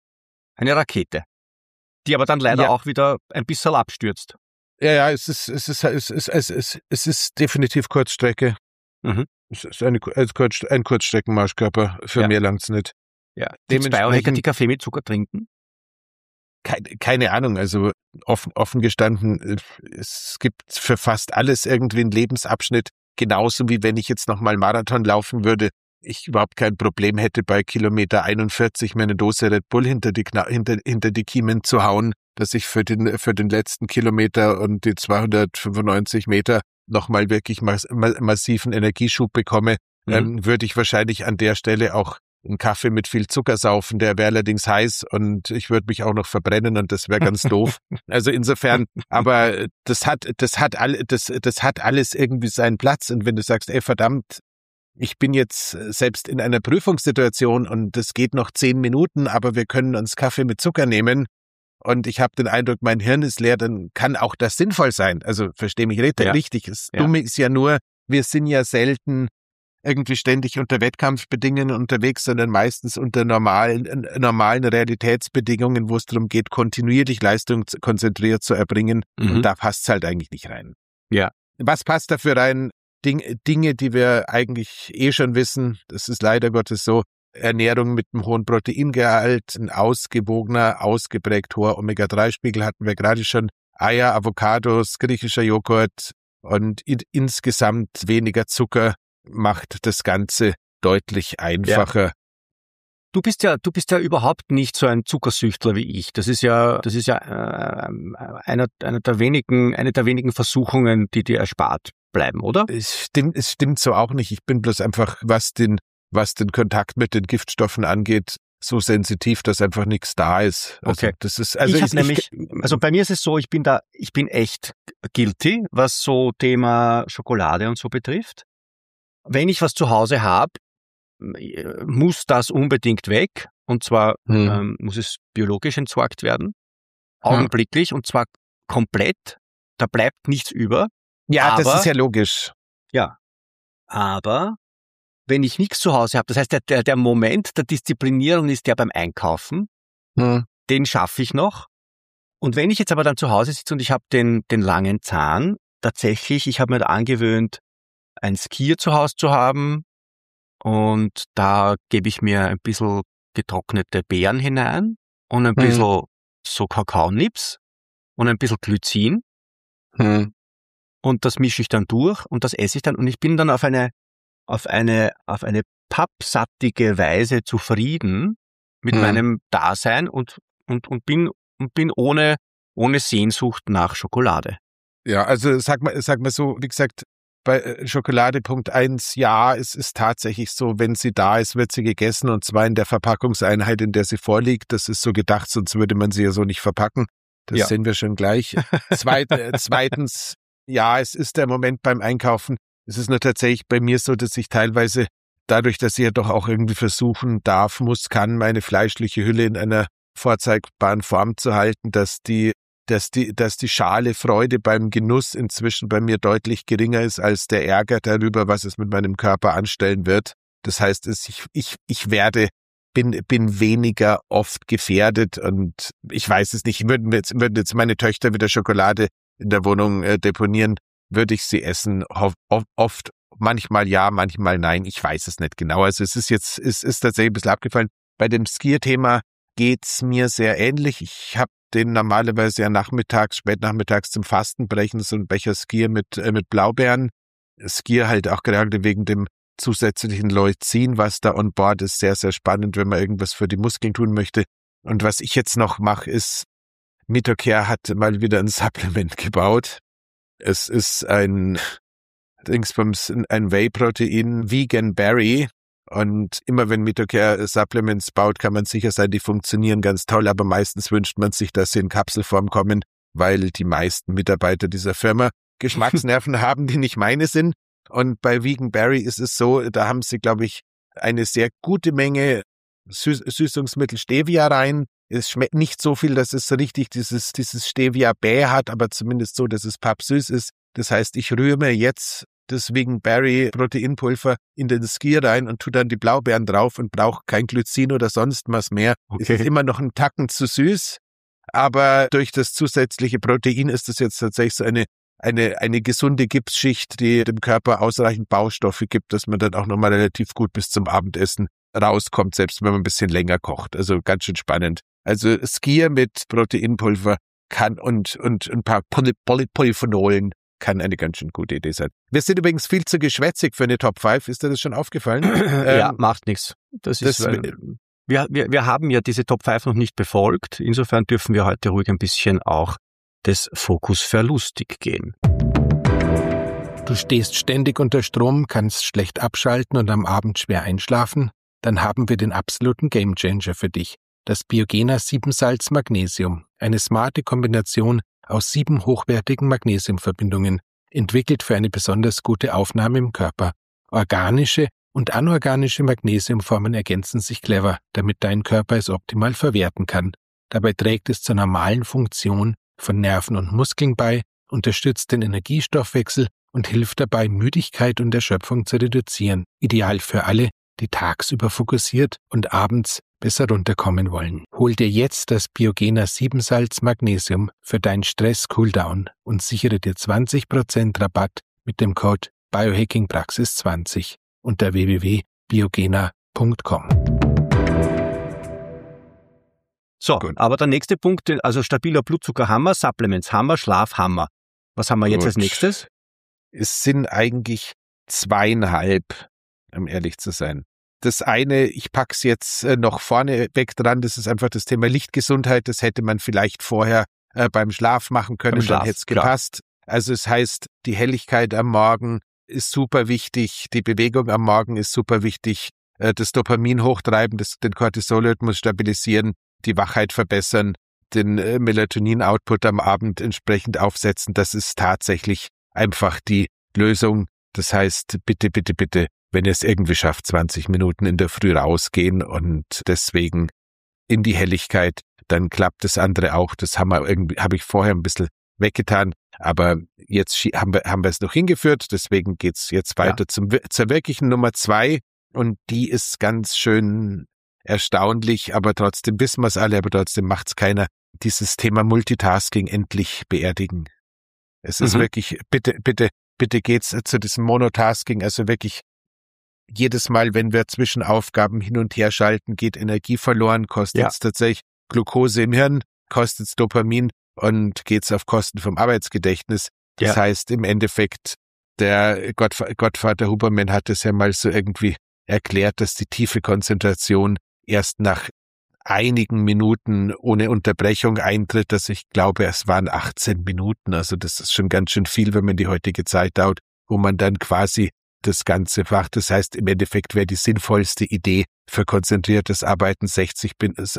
eine Rakete, die aber dann leider ja. auch wieder ein bisschen abstürzt. Ja, ja, es ist, es ist, es ist, es ist, es ist definitiv Kurzstrecke. Mhm. Es ist eine, ein Kurzstreckenmarschkörper. Für ja. mehr langt's nicht. Ja. Gibt's Biohacker, die Kaffee mit Zucker trinken? Keine, keine Ahnung, also offen, offen gestanden, es gibt für fast alles irgendwie einen Lebensabschnitt, genauso wie wenn ich jetzt nochmal Marathon laufen würde, ich überhaupt kein Problem hätte, bei Kilometer einundvierzig mir eine Dose Red Bull hinter die, hinter, hinter die Kiemen zu hauen, dass ich für den, für den letzten Kilometer und die zweihundertfünfundneunzig Meter nochmal wirklich mass, massiven Energieschub bekomme, mhm. ähm, würde ich wahrscheinlich an der Stelle auch einen Kaffee mit viel Zucker saufen, der wäre allerdings heiß und ich würde mich auch noch verbrennen und das wäre ganz doof. Also insofern, aber das hat, das hat all, das, das hat alles irgendwie seinen Platz und wenn du sagst, ey verdammt, ich bin jetzt selbst in einer Prüfungssituation und es geht noch zehn Minuten, aber wir können uns Kaffee mit Zucker nehmen und ich habe den Eindruck, mein Hirn ist leer, dann kann auch das sinnvoll sein. Also versteh mich richtig, ja. richtig. Das ja. Dumme ist ja nur, wir sind ja selten irgendwie ständig unter Wettkampfbedingungen unterwegs, sondern meistens unter normalen, normalen Realitätsbedingungen, wo es darum geht, kontinuierlich Leistung konzentriert zu erbringen. Mhm. Und da passt es halt eigentlich nicht rein. Ja. Was passt dafür rein? Ding, Dinge, die wir eigentlich eh schon wissen. Das ist leider Gottes so. Ernährung mit einem hohen Proteingehalt, ein ausgewogener, ausgeprägt hoher Omega drei Spiegel hatten wir gerade schon. Eier, Avocados, griechischer Joghurt und in, insgesamt weniger Zucker macht das Ganze deutlich einfacher. Ja. Du bist ja, du bist ja überhaupt nicht so ein Zuckersüchtler wie ich. Das ist ja, das ist ja äh, einer, einer der wenigen, eine der wenigen Versuchungen, die dir erspart bleiben, oder? Es stimmt, es stimmt so auch nicht. Ich bin bloß einfach, was den, was den Kontakt mit den Giftstoffen angeht, so sensitiv, dass einfach nichts da ist. Also okay. Das ist, also ich ich, nämlich, ich, also bei mir ist es so, ich bin da, ich bin echt guilty, was so Thema Schokolade und so betrifft. Wenn ich was zu Hause habe, muss das unbedingt weg. Und zwar hm. ähm, muss es biologisch entsorgt werden. Augenblicklich. Hm. Und zwar komplett. Da bleibt nichts über. Ja, aber, das ist ja logisch. Ja. Aber wenn ich nichts zu Hause habe, das heißt, der, der, der Moment der Disziplinierung ist der beim Einkaufen. Hm. Den schaffe ich noch. Und wenn ich jetzt aber dann zu Hause sitze und ich habe den, den langen Zahn, tatsächlich, ich habe mir da angewöhnt, ein Skier zu Hause zu haben und da gebe ich mir ein bisschen getrocknete Beeren hinein und ein bisschen hm. so Kakaonips und ein bisschen Glycin hm. und das mische ich dann durch und das esse ich dann und ich bin dann auf eine auf eine auf eine pappsattige Weise zufrieden mit hm. meinem Dasein und und und bin und bin ohne ohne Sehnsucht nach Schokolade. Ja, also sag mal sag mal so, wie gesagt, bei Schokolade Punkt eins, ja, es ist tatsächlich so, wenn sie da ist, wird sie gegessen und zwar in der Verpackungseinheit, in der sie vorliegt. Das ist so gedacht, sonst würde man sie ja so nicht verpacken. Das ja. sehen wir schon gleich. Zweit, äh, zweitens, ja, es ist der Moment beim Einkaufen. Es ist nur tatsächlich bei mir so, dass ich teilweise dadurch, dass ich ja doch auch irgendwie versuchen darf, muss, kann, meine fleischliche Hülle in einer vorzeigbaren Form zu halten, dass die dass die, dass die Schale Freude beim Genuss inzwischen bei mir deutlich geringer ist als der Ärger darüber, was es mit meinem Körper anstellen wird. Das heißt, ich, ich, ich werde, bin, bin weniger oft gefährdet und ich weiß es nicht, würden jetzt, würden jetzt meine Töchter wieder Schokolade in der Wohnung äh, deponieren, würde ich sie essen, oft, oft, manchmal ja, manchmal nein, ich weiß es nicht genau. Also es ist jetzt, es ist tatsächlich ein bisschen abgefallen. Bei dem Skier-Thema geht's mir sehr ähnlich. Ich habe den normalerweise ja nachmittags, spätnachmittags zum Fastenbrechen, so ein Becher Skier mit, äh, mit Blaubeeren. Skier halt auch gerade wegen dem zusätzlichen Leucin, was da on board ist, sehr, sehr spannend, wenn man irgendwas für die Muskeln tun möchte. Und was ich jetzt noch mache, ist, Mitocare hat mal wieder ein Supplement gebaut. Es ist ein, Dingsbums, ein Whey-Protein, Vegan Berry. Und immer wenn Mitocare Supplements baut, kann man sicher sein, die funktionieren ganz toll, aber meistens wünscht man sich, dass sie in Kapselform kommen, weil die meisten Mitarbeiter dieser Firma Geschmacksnerven haben, die nicht meine sind. Und bei Vegan Berry ist es so, da haben sie, glaube ich, eine sehr gute Menge Süß- Süßungsmittel Stevia rein. Es schmeckt nicht so viel, dass es so richtig dieses, dieses Stevia-Bäh hat, aber zumindest so, dass es pappsüß ist. Das heißt, ich rühre mir jetzt das Vegan Berry Proteinpulver in den Skier rein und tue dann die Blaubeeren drauf und brauche kein Glycin oder sonst was mehr. Okay. Es ist immer noch ein Tacken zu süß, aber durch das zusätzliche Protein ist es jetzt tatsächlich so eine, eine, eine gesunde Gipsschicht, die dem Körper ausreichend Baustoffe gibt, dass man dann auch nochmal relativ gut bis zum Abendessen rauskommt, selbst wenn man ein bisschen länger kocht. Also ganz schön spannend. Also Skier mit Proteinpulver kann und, und ein paar Poly- Poly- Polyphenolen kann eine ganz schön gute Idee sein. Wir sind übrigens viel zu geschwätzig für eine Top fünf. Ist dir das schon aufgefallen? Ja, ähm, macht nichts. Das ist, das, weil, wir, wir, wir haben ja diese Top fünf noch nicht befolgt. Insofern dürfen wir heute ruhig ein bisschen auch des Fokus verlustig gehen. Du stehst ständig unter Strom, kannst schlecht abschalten und am Abend schwer einschlafen? Dann haben wir den absoluten Gamechanger für dich. Das Biogena sieben Salz Magnesium. Eine smarte Kombination aus sieben hochwertigen Magnesiumverbindungen, entwickelt für eine besonders gute Aufnahme im Körper. Organische und anorganische Magnesiumformen ergänzen sich clever, damit dein Körper es optimal verwerten kann. Dabei trägt es zur normalen Funktion von Nerven und Muskeln bei, unterstützt den Energiestoffwechsel und hilft dabei, Müdigkeit und Erschöpfung zu reduzieren. Ideal für alle, die tagsüber fokussiert und abends besser runterkommen wollen. Hol dir jetzt das Biogena sieben Salz Magnesium für deinen Stress-Cooldown und sichere dir zwanzig Prozent Rabatt mit dem Code Biohacking Praxis zwanzig unter w w w punkt biogena punkt com. So, Gut. Aber der nächste Punkt, also stabiler Blutzucker Hammer, Supplements Hammer, Schlaf Hammer. Was haben wir jetzt Gut. als nächstes? Es sind eigentlich zweieinhalb, um ehrlich zu sein. Das eine, ich pack's jetzt noch vorne weg dran, das ist einfach das Thema Lichtgesundheit. Das hätte man vielleicht vorher äh, beim Schlaf machen können, Schlaf, dann hätte es gepasst. Klar. Also es heißt, die Helligkeit am Morgen ist super wichtig, die Bewegung am Morgen ist super wichtig, äh, das Dopamin hochtreiben, das, den Cortisolrhythmus stabilisieren, die Wachheit verbessern, den äh, Melatonin-Output am Abend entsprechend aufsetzen. Das ist tatsächlich einfach die Lösung. Das heißt, bitte, bitte, bitte, wenn ihr es irgendwie schafft, zwanzig Minuten in der Früh rausgehen und deswegen in die Helligkeit, dann klappt das andere auch. Das haben wir irgendwie, habe ich vorher ein bisschen weggetan, aber jetzt haben wir, haben wir es noch hingeführt, deswegen geht's jetzt weiter ja. zum, zur wirklichen Nummer zwei und die ist ganz schön erstaunlich, aber trotzdem wissen wir es alle, aber trotzdem macht's keiner. Dieses Thema Multitasking endlich beerdigen. Es mhm. ist wirklich, bitte, bitte, bitte geht's zu diesem Monotasking, also wirklich jedes Mal, wenn wir zwischen Aufgaben hin und her schalten, geht Energie verloren, kostet es ja. tatsächlich Glucose im Hirn, kostet es Dopamin und geht es auf Kosten vom Arbeitsgedächtnis. Das ja. heißt im Endeffekt, der Gottv- Gottvater Huberman hat es ja mal so irgendwie erklärt, dass die tiefe Konzentration erst nach einigen Minuten ohne Unterbrechung eintritt, dass ich glaube, es waren achtzehn Minuten. Also das ist schon ganz schön viel, wenn man die heutige Zeit dauert. wo man dann quasi das Ganze macht. Das heißt, im Endeffekt wäre die sinnvollste Idee für konzentriertes Arbeiten sechzig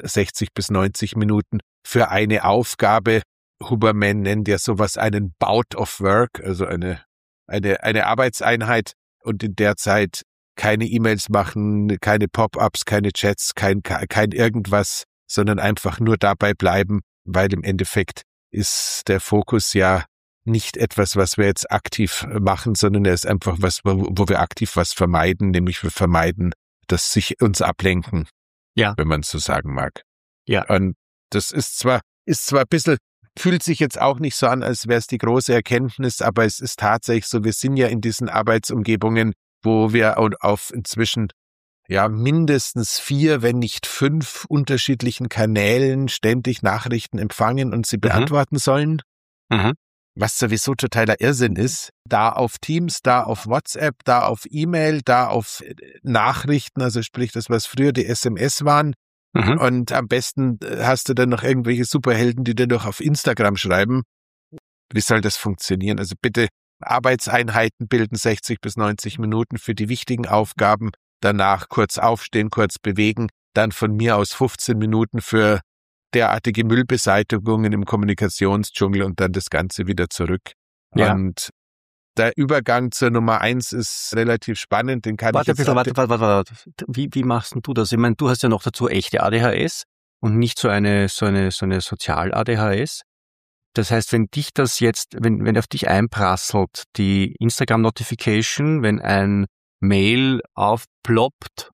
bis neunzig Minuten für eine Aufgabe. Huberman nennt ja sowas einen Bout of Work, also eine, eine, eine Arbeitseinheit, und in der Zeit keine E-Mails machen, keine Pop-ups, keine Chats, kein, kein irgendwas, sondern einfach nur dabei bleiben, weil im Endeffekt ist der Fokus ja nicht etwas, was wir jetzt aktiv machen, sondern er ist einfach was, wo, wo wir aktiv was vermeiden, nämlich wir vermeiden, dass sich uns ablenken, ja, wenn man so sagen mag. Ja. Und das ist zwar, ist zwar ein bisschen, fühlt sich jetzt auch nicht so an, als wäre es die große Erkenntnis, aber es ist tatsächlich so, wir sind ja in diesen Arbeitsumgebungen, wo wir auf inzwischen ja mindestens vier, wenn nicht fünf unterschiedlichen Kanälen ständig Nachrichten empfangen und sie Mhm. beantworten sollen. Mhm. Was sowieso totaler Irrsinn ist. Da auf Teams, da auf WhatsApp, da auf E-Mail, da auf Nachrichten, also sprich das, was früher die S M S waren. Mhm. Und am besten hast du dann noch irgendwelche Superhelden, die dir noch auf Instagram schreiben. Wie soll das funktionieren? Also bitte, Arbeitseinheiten bilden sechzig bis neunzig Minuten für die wichtigen Aufgaben. Danach kurz aufstehen, kurz bewegen. Dann von mir aus fünfzehn Minuten für derartige Müllbeseitigungen im Kommunikationsdschungel und dann das Ganze wieder zurück. Ja. Und der Übergang zur Nummer eins ist relativ spannend, den kann Warte ein ich jetzt... bisschen, warte, warte, warte, warte. Wie, wie machst denn du das? Ich meine, du hast ja noch dazu echte A D H S und nicht so eine, so eine, so eine Sozial-A D H S. Das heißt, wenn dich das jetzt, wenn, wenn auf dich einprasselt, die Instagram-Notification, wenn ein Mail aufploppt,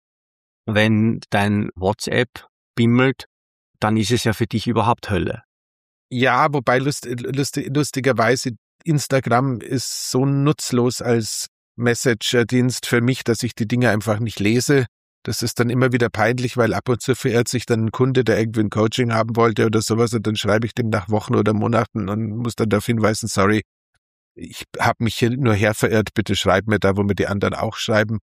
wenn dein WhatsApp bimmelt, dann ist es ja für dich überhaupt Hölle. Ja, wobei lust, lustig, lustigerweise Instagram ist so nutzlos als Messenger-Dienst für mich, dass ich die Dinge einfach nicht lese. Das ist dann immer wieder peinlich, weil ab und zu verirrt sich dann ein Kunde, der irgendwie ein Coaching haben wollte oder sowas, und dann schreibe ich dem nach Wochen oder Monaten und muss dann darauf hinweisen, sorry, ich habe mich hier nur her verirrt, bitte schreib mir da, wo mir die anderen auch schreiben.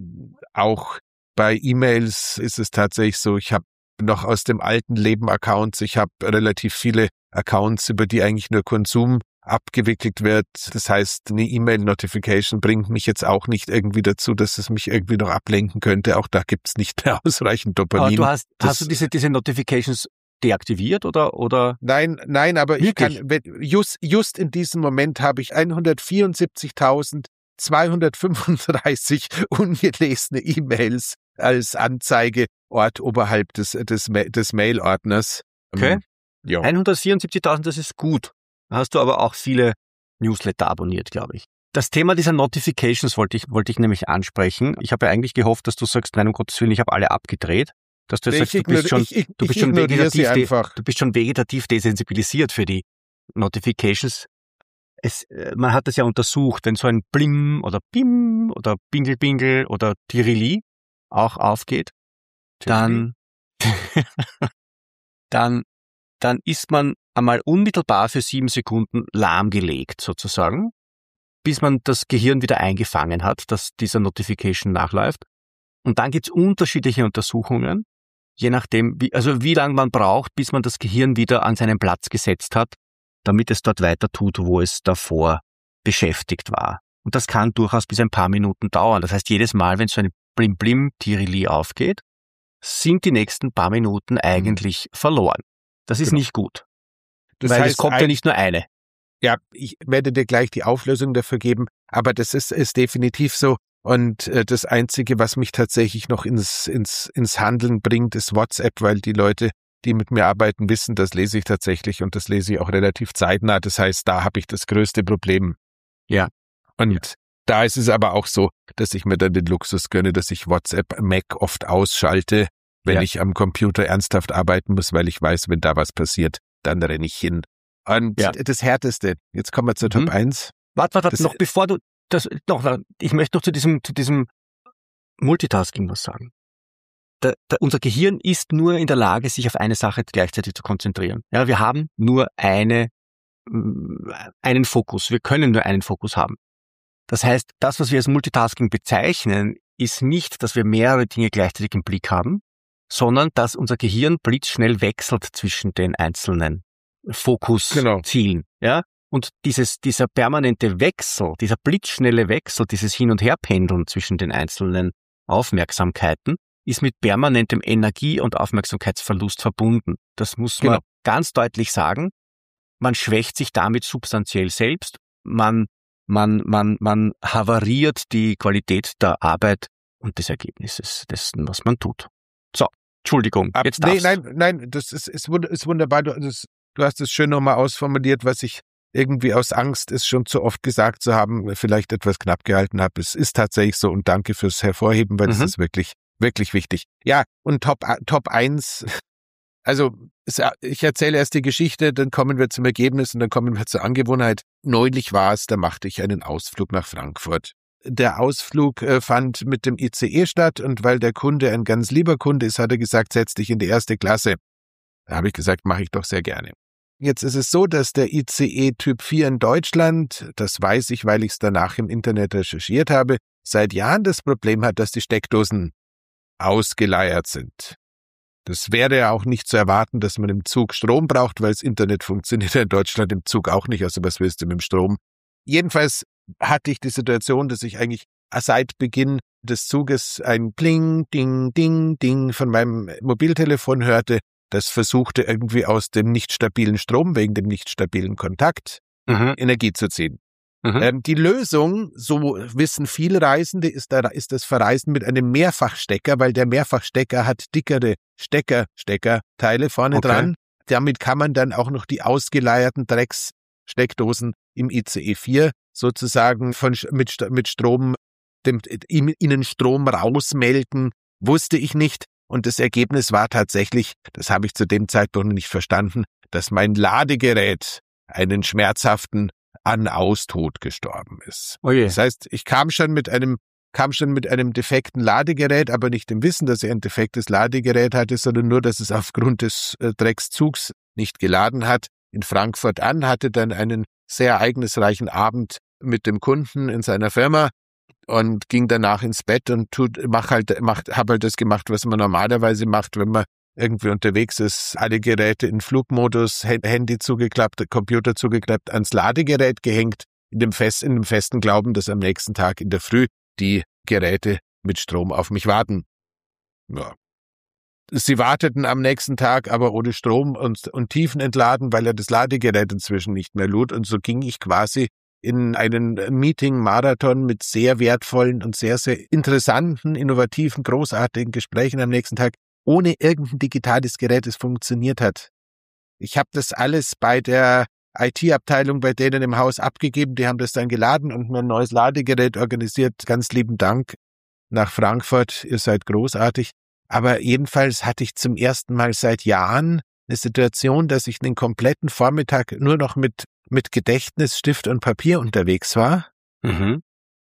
Auch bei E-Mails ist es tatsächlich so, ich habe noch aus dem alten Leben Accounts, ich habe relativ viele Accounts, über die eigentlich nur Konsum abgewickelt wird. Das heißt, eine E-Mail-Notification bringt mich jetzt auch nicht irgendwie dazu, dass es mich irgendwie noch ablenken könnte. Auch da gibt's nicht mehr ausreichend Dopamin. Aber du hast, das, hast du diese, diese Notifications deaktiviert oder, oder? Nein, nein, aber Wirklich? ich kann, wenn, just, just in diesem Moment habe ich hundertvierundsiebzigtausendzweihundertfünfunddreißig ungelesene E-Mails als Anzeigeort oberhalb des, des, des Mail-Ordners. Okay. Ja. hundertvierundsiebzigtausend, das ist gut. Da hast du aber auch viele Newsletter abonniert, glaube ich. Das Thema dieser Notifications wollte ich, wollte ich nämlich ansprechen. Ich habe ja eigentlich gehofft, dass du sagst, nein, um Gottes Willen, ich habe alle abgedreht. Dass du jetzt Ich sagst, du bist schon, ich, ich, du bist ich schon ignoriere sie vegetativ, einfach. du bist schon vegetativ desensibilisiert für die Notifications. Es, man hat das ja untersucht, wenn so ein Blim oder Bim oder Bingel Bingel oder Tirili auch aufgeht, dann, dann, dann ist man einmal unmittelbar für sieben Sekunden lahmgelegt sozusagen, bis man das Gehirn wieder eingefangen hat, dass dieser Notification nachläuft. Und dann gibt's unterschiedliche Untersuchungen, je nachdem, wie, also wie lange man braucht, bis man das Gehirn wieder an seinen Platz gesetzt hat, damit es dort weiter tut, wo es davor beschäftigt war. Und das kann durchaus bis ein paar Minuten dauern. Das heißt, jedes Mal, wenn so ein Blim-Blim-Tirili aufgeht, sind die nächsten paar Minuten eigentlich verloren. Das ist Genau. nicht gut. Das weil heißt, es kommt ein, ja nicht nur eine. Ja, ich werde dir gleich die Auflösung dafür geben, aber das ist, ist definitiv so. Und äh, das Einzige, was mich tatsächlich noch ins, ins, ins Handeln bringt, ist WhatsApp, weil die Leute, die mit mir arbeiten, wissen, das lese ich tatsächlich und das lese ich auch relativ zeitnah. Das heißt, da habe ich das größte Problem. Ja. Und ja. Da ist es aber auch so, dass ich mir dann den Luxus gönne, dass ich WhatsApp Mac oft ausschalte, wenn Ja. ich am Computer ernsthaft arbeiten muss, weil ich weiß, wenn da was passiert, dann renne ich hin. Und Ja. das Härteste, jetzt kommen wir zur Mhm. Top eins. Warte, warte, Das- noch bevor du das noch, ich möchte noch zu diesem zu diesem Multitasking was sagen. Da, da, unser Gehirn ist nur in der Lage, sich auf eine Sache gleichzeitig zu konzentrieren. Ja, wir haben nur eine mm, einen Fokus. Wir können nur einen Fokus haben. Das heißt, das, was wir als Multitasking bezeichnen, ist nicht, dass wir mehrere Dinge gleichzeitig im Blick haben, sondern dass unser Gehirn blitzschnell wechselt zwischen den einzelnen Fokuszielen. Genau. Ja, Und dieses, dieser permanente Wechsel, dieser blitzschnelle Wechsel, dieses Hin- und Herpendeln zwischen den einzelnen Aufmerksamkeiten ist mit permanentem Energie- und Aufmerksamkeitsverlust verbunden. Das muss man genau. ganz deutlich sagen. Man schwächt sich damit substanziell selbst. Man, man, man, man havariert die Qualität der Arbeit und des Ergebnisses dessen, was man tut. So, Entschuldigung, Ab, jetzt nee, darfst nein, nein, das ist, ist, ist wunderbar. Du, das, du hast es schön nochmal ausformuliert, was ich irgendwie aus Angst, es schon zu oft gesagt zu haben, vielleicht etwas knapp gehalten habe. Es ist tatsächlich so und danke fürs Hervorheben, weil mhm. das ist wirklich, wirklich wichtig. Ja, und Top, Top eins, also ich erzähle erst die Geschichte, dann kommen wir zum Ergebnis und dann kommen wir zur Angewohnheit. Neulich war es, da machte ich einen Ausflug nach Frankfurt. Der Ausflug äh, fand mit dem I C E statt und weil der Kunde ein ganz lieber Kunde ist, hat er gesagt, setz dich in die erste Klasse. Da habe ich gesagt, mache ich doch sehr gerne. Jetzt ist es so, dass der I C E Typ vier in Deutschland, das weiß ich, weil ich es danach im Internet recherchiert habe, seit Jahren das Problem hat, dass die Steckdosen ausgeleiert sind. Das wäre ja auch nicht zu erwarten, dass man im Zug Strom braucht, weil das Internet funktioniert in Deutschland im Zug auch nicht, also was willst du mit dem Strom? Jedenfalls hatte ich die Situation, dass ich eigentlich seit Beginn des Zuges ein Pling, Ding, Ding, Ding von meinem Mobiltelefon hörte, das versuchte irgendwie aus dem nicht stabilen Strom, wegen dem nicht stabilen Kontakt, mhm. Energie zu ziehen. Mhm. Ähm, die Lösung, so wissen viele Reisende, ist, da, ist das Verreisen mit einem Mehrfachstecker, weil der Mehrfachstecker hat dickere Stecker, Steckerteile vorne okay. dran. Damit kann man dann auch noch die ausgeleierten Dreckssteckdosen im I C E vier sozusagen von, mit, mit Strom, dem, ihnen Strom rausmelden. Wusste ich nicht. Und das Ergebnis war tatsächlich, das habe ich zu dem Zeitpunkt nicht verstanden, dass mein Ladegerät einen schmerzhaften An-Aus-Tod gestorben ist. Oh je. Das heißt, ich kam schon mit einem, kam schon mit einem defekten Ladegerät, aber nicht im Wissen, dass er ein defektes Ladegerät hatte, sondern nur, dass es aufgrund des äh, Dreckszugs nicht geladen hat. In Frankfurt an, hatte dann einen sehr ereignisreichen Abend mit dem Kunden in seiner Firma und ging danach ins Bett und tut, mach halt, macht, hab halt das gemacht, was man normalerweise macht, wenn man irgendwie unterwegs ist, alle Geräte in Flugmodus, Handy zugeklappt, Computer zugeklappt, ans Ladegerät gehängt, in dem, Fest, in dem festen Glauben, dass am nächsten Tag in der Früh die Geräte mit Strom auf mich warten. Ja. Sie warteten am nächsten Tag aber ohne Strom und, und tiefenentladen, weil er das Ladegerät inzwischen nicht mehr lud. Und so ging ich quasi in einen Meeting-Marathon mit sehr wertvollen und sehr, sehr interessanten, innovativen, großartigen Gesprächen am nächsten Tag, ohne irgendein digitales Gerät, das funktioniert hat. Ich habe das alles bei der I T-Abteilung bei denen im Haus abgegeben, die haben das dann geladen und mir ein neues Ladegerät organisiert. Ganz lieben Dank nach Frankfurt, ihr seid großartig. Aber jedenfalls hatte ich zum ersten Mal seit Jahren eine Situation, dass ich den kompletten Vormittag nur noch mit mit Gedächtnis, Stift und Papier unterwegs war. Mhm.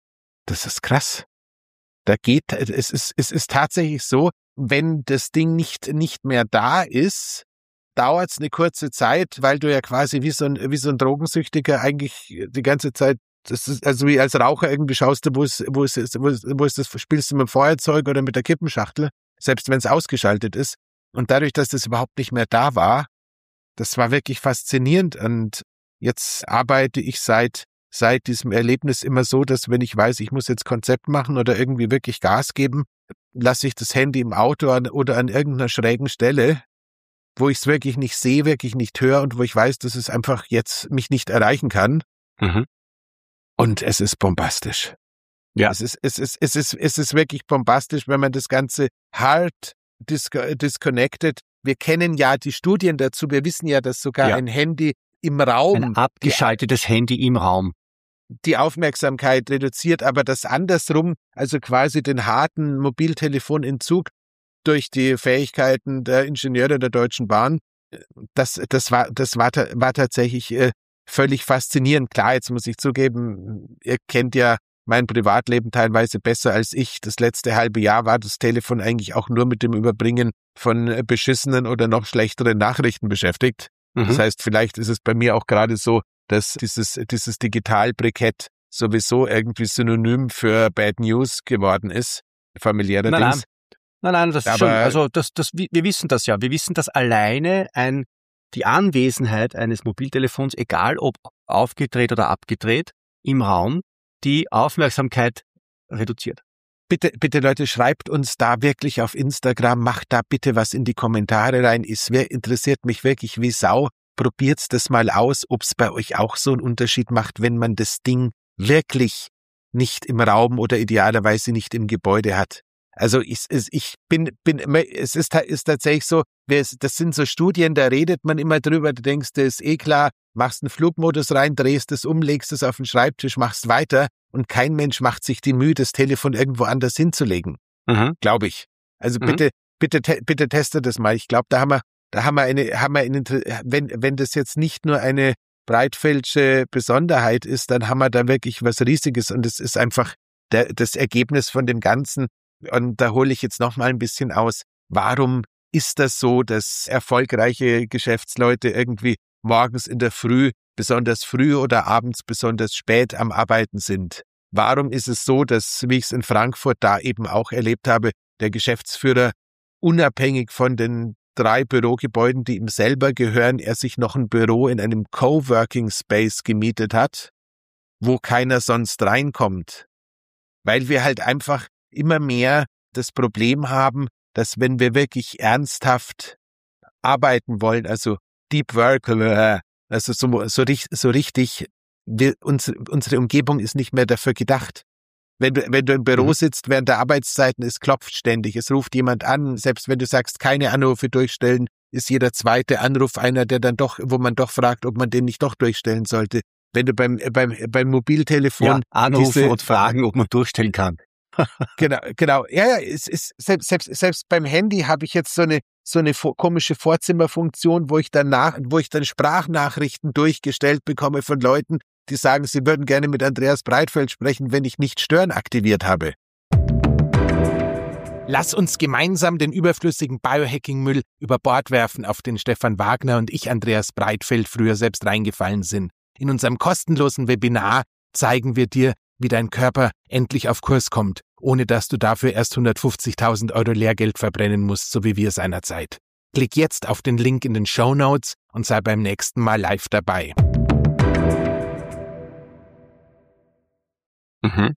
Das ist krass. Da geht, es ist, es ist tatsächlich so, wenn das Ding nicht, nicht mehr da ist, dauert es eine kurze Zeit, weil du ja quasi wie so ein, wie so ein Drogensüchtiger eigentlich die ganze Zeit, das ist, also wie als Raucher irgendwie schaust du, wo ist, wo ist, wo ist, wo ist das, spielst du mit dem Feuerzeug oder mit der Kippenschachtel, selbst wenn es ausgeschaltet ist. Und dadurch, dass das überhaupt nicht mehr da war, das war wirklich faszinierend. Und jetzt arbeite ich seit, seit diesem Erlebnis immer so, dass wenn ich weiß, ich muss jetzt Konzept machen oder irgendwie wirklich Gas geben, lasse ich das Handy im Auto an, oder an irgendeiner schrägen Stelle, wo ich es wirklich nicht sehe, wirklich nicht höre und wo ich weiß, dass es einfach jetzt mich nicht erreichen kann. Mhm. Und es ist bombastisch. Ja. Es ist, es ist, es ist, es ist wirklich bombastisch, wenn man das Ganze hard disco- disconnected. Wir kennen ja die Studien dazu. Wir wissen ja, dass sogar ja. ein Handy im Raum. Ein abgeschaltetes die, Handy im Raum. Die Aufmerksamkeit reduziert, aber das andersrum, also quasi den harten Mobiltelefonentzug durch die Fähigkeiten der Ingenieure der Deutschen Bahn, das, das war, das war, war tatsächlich äh, völlig faszinierend. Klar, jetzt muss ich zugeben, ihr kennt ja mein Privatleben teilweise besser als ich. Das letzte halbe Jahr war das Telefon eigentlich auch nur mit dem Überbringen von beschissenen oder noch schlechteren Nachrichten beschäftigt. Mhm. Das heißt, vielleicht ist es bei mir auch gerade so, dass dieses, dieses Digitalbrikett sowieso irgendwie synonym für Bad News geworden ist, familiärer nein, Dings. Nein, nein, das ist schon, also das, das, wir wissen das ja. Wir wissen, dass alleine ein, die Anwesenheit eines Mobiltelefons, egal ob aufgedreht oder abgedreht im Raum, die Aufmerksamkeit reduziert. Bitte, bitte Leute, schreibt uns da wirklich auf Instagram, macht da bitte was in die Kommentare rein. Es interessiert mich wirklich wie Sau. Probiert's das mal aus, ob's bei euch auch so einen Unterschied macht, wenn man das Ding wirklich nicht im Raum oder idealerweise nicht im Gebäude hat. Also ich, ich bin, bin, es ist, ist tatsächlich so, das sind so Studien, da redet man immer drüber, du denkst, das ist eh klar, machst einen Flugmodus rein, drehst es um, legst es auf den Schreibtisch, machst weiter und kein Mensch macht sich die Mühe, das Telefon irgendwo anders hinzulegen. Mhm. Glaube ich. Also mhm. bitte, bitte, bitte teste das mal. Ich glaube, da haben wir, da haben wir eine, haben wir eine, wenn, wenn das jetzt nicht nur eine Breitfeldsche Besonderheit ist, dann haben wir da wirklich was Riesiges und es ist einfach der, das Ergebnis von dem Ganzen. Und da hole ich jetzt noch mal ein bisschen aus. Warum ist das so, dass erfolgreiche Geschäftsleute irgendwie morgens in der Früh besonders früh oder abends besonders spät am Arbeiten sind? Warum ist es so, dass, wie ich es in Frankfurt da eben auch erlebt habe, der Geschäftsführer unabhängig von den drei Bürogebäuden, die ihm selber gehören, er sich noch ein Büro in einem Coworking Space gemietet hat, wo keiner sonst reinkommt? Weil wir halt einfach immer mehr das Problem haben, dass wenn wir wirklich ernsthaft arbeiten wollen, also Deep Work, also so, so, so richtig, wir, uns, unsere Umgebung ist nicht mehr dafür gedacht. Wenn du, wenn du im Büro sitzt während der Arbeitszeiten, es klopft ständig, es ruft jemand an, selbst wenn du sagst, keine Anrufe durchstellen, ist jeder zweite Anruf einer, der dann doch, wo man doch fragt, ob man den nicht doch durchstellen sollte. Wenn du beim, beim, beim Mobiltelefon ja, anrufen diese, und fragen, ob man durchstellen kann. Genau, genau. Ja, ja, es ist selbst selbst selbst beim Handy habe ich jetzt so eine so eine komische Vorzimmerfunktion, wo ich dann nach, wo ich dann Sprachnachrichten durchgestellt bekomme von Leuten, die sagen, sie würden gerne mit Andreas Breitfeld sprechen, wenn ich nicht stören aktiviert habe. Lass uns gemeinsam den überflüssigen Biohacking-Müll über Bord werfen, auf den Stefan Wagner und ich, Andreas Breitfeld, früher selbst reingefallen sind. In unserem kostenlosen Webinar zeigen wir dir, wie dein Körper endlich auf Kurs kommt, ohne dass du dafür erst hundertfünfzigtausend Euro Lehrgeld verbrennen musst, so wie wir seinerzeit. Klick jetzt auf den Link in den Shownotes und sei beim nächsten Mal live dabei. Mhm.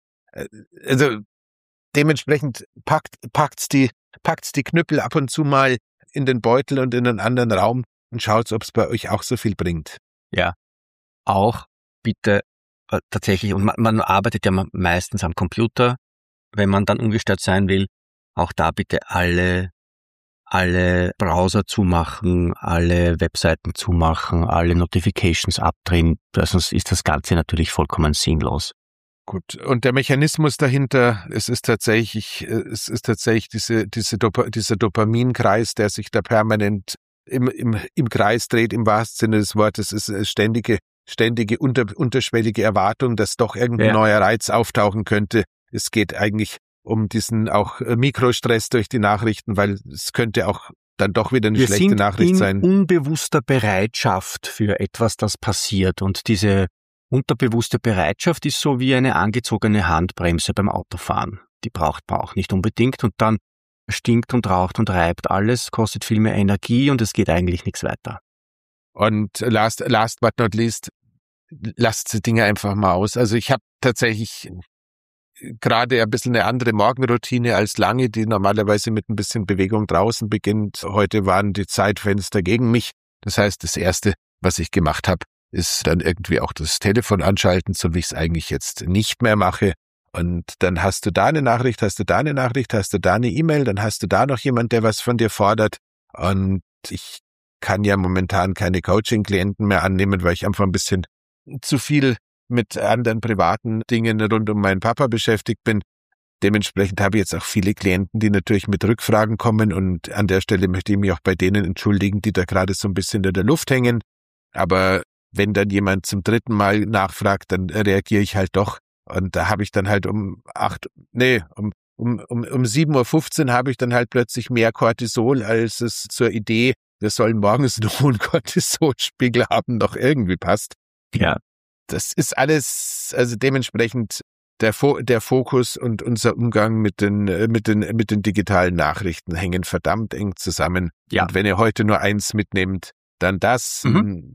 Also dementsprechend packt packt's die packt's die Knüppel ab und zu mal in den Beutel und in einen anderen Raum und schaut, ob es bei euch auch so viel bringt. Ja, auch bitte äh, tatsächlich, und man, man arbeitet ja meistens am Computer, wenn man dann ungestört sein will, auch da bitte alle alle Browser zumachen, alle Webseiten zumachen, alle Notifications abdrehen, sonst ist das Ganze natürlich vollkommen sinnlos. Gut, und der Mechanismus dahinter, es ist tatsächlich, es ist tatsächlich diese, diese Dop- dieser Dopaminkreis, der sich da permanent im, im, im Kreis dreht, im wahrsten Sinne des Wortes. Es ist ständige, ständige unter, unterschwellige Erwartung, dass doch irgendein ja. neuer Reiz auftauchen könnte. Es geht eigentlich um diesen auch Mikrostress durch die Nachrichten, weil es könnte auch dann doch wieder eine Wir schlechte Nachricht sein. Wir sind in unbewusster Bereitschaft für etwas, das passiert, und diese unterbewusste Bereitschaft ist so wie eine angezogene Handbremse beim Autofahren. Die braucht man auch nicht unbedingt und dann stinkt und raucht und reibt alles, kostet viel mehr Energie und es geht eigentlich nichts weiter. Und last, last but not least, lasst die Dinge einfach mal aus. Also ich habe tatsächlich gerade ein bisschen eine andere Morgenroutine als lange, die normalerweise mit ein bisschen Bewegung draußen beginnt. Heute waren die Zeitfenster gegen mich. Das heißt, das Erste, was ich gemacht habe, ist dann irgendwie auch das Telefon anschalten, so wie ich es eigentlich jetzt nicht mehr mache. Und dann hast du da eine Nachricht, hast du da eine Nachricht, hast du da eine E-Mail, dann hast du da noch jemand, der was von dir fordert. Und ich kann ja momentan keine Coaching-Klienten mehr annehmen, weil ich einfach ein bisschen zu viel mit anderen privaten Dingen rund um meinen Papa beschäftigt bin. Dementsprechend habe ich jetzt auch viele Klienten, die natürlich mit Rückfragen kommen. Und an der Stelle möchte ich mich auch bei denen entschuldigen, die da gerade so ein bisschen in der Luft hängen. Aber wenn dann jemand zum dritten Mal nachfragt, dann reagiere ich halt doch. Und da habe ich dann halt um acht, nee, um, um, um, um sieben Uhr fünfzehn habe ich dann halt plötzlich mehr Cortisol, als es zur Idee, wir sollen morgens einen hohen Cortisolspiegel haben, noch irgendwie passt. Ja. Das ist alles, also dementsprechend der, Fo- der Fokus und unser Umgang mit den, mit den, mit den digitalen Nachrichten hängen verdammt eng zusammen. Ja. Und wenn ihr heute nur eins mitnehmt, dann das. Mhm.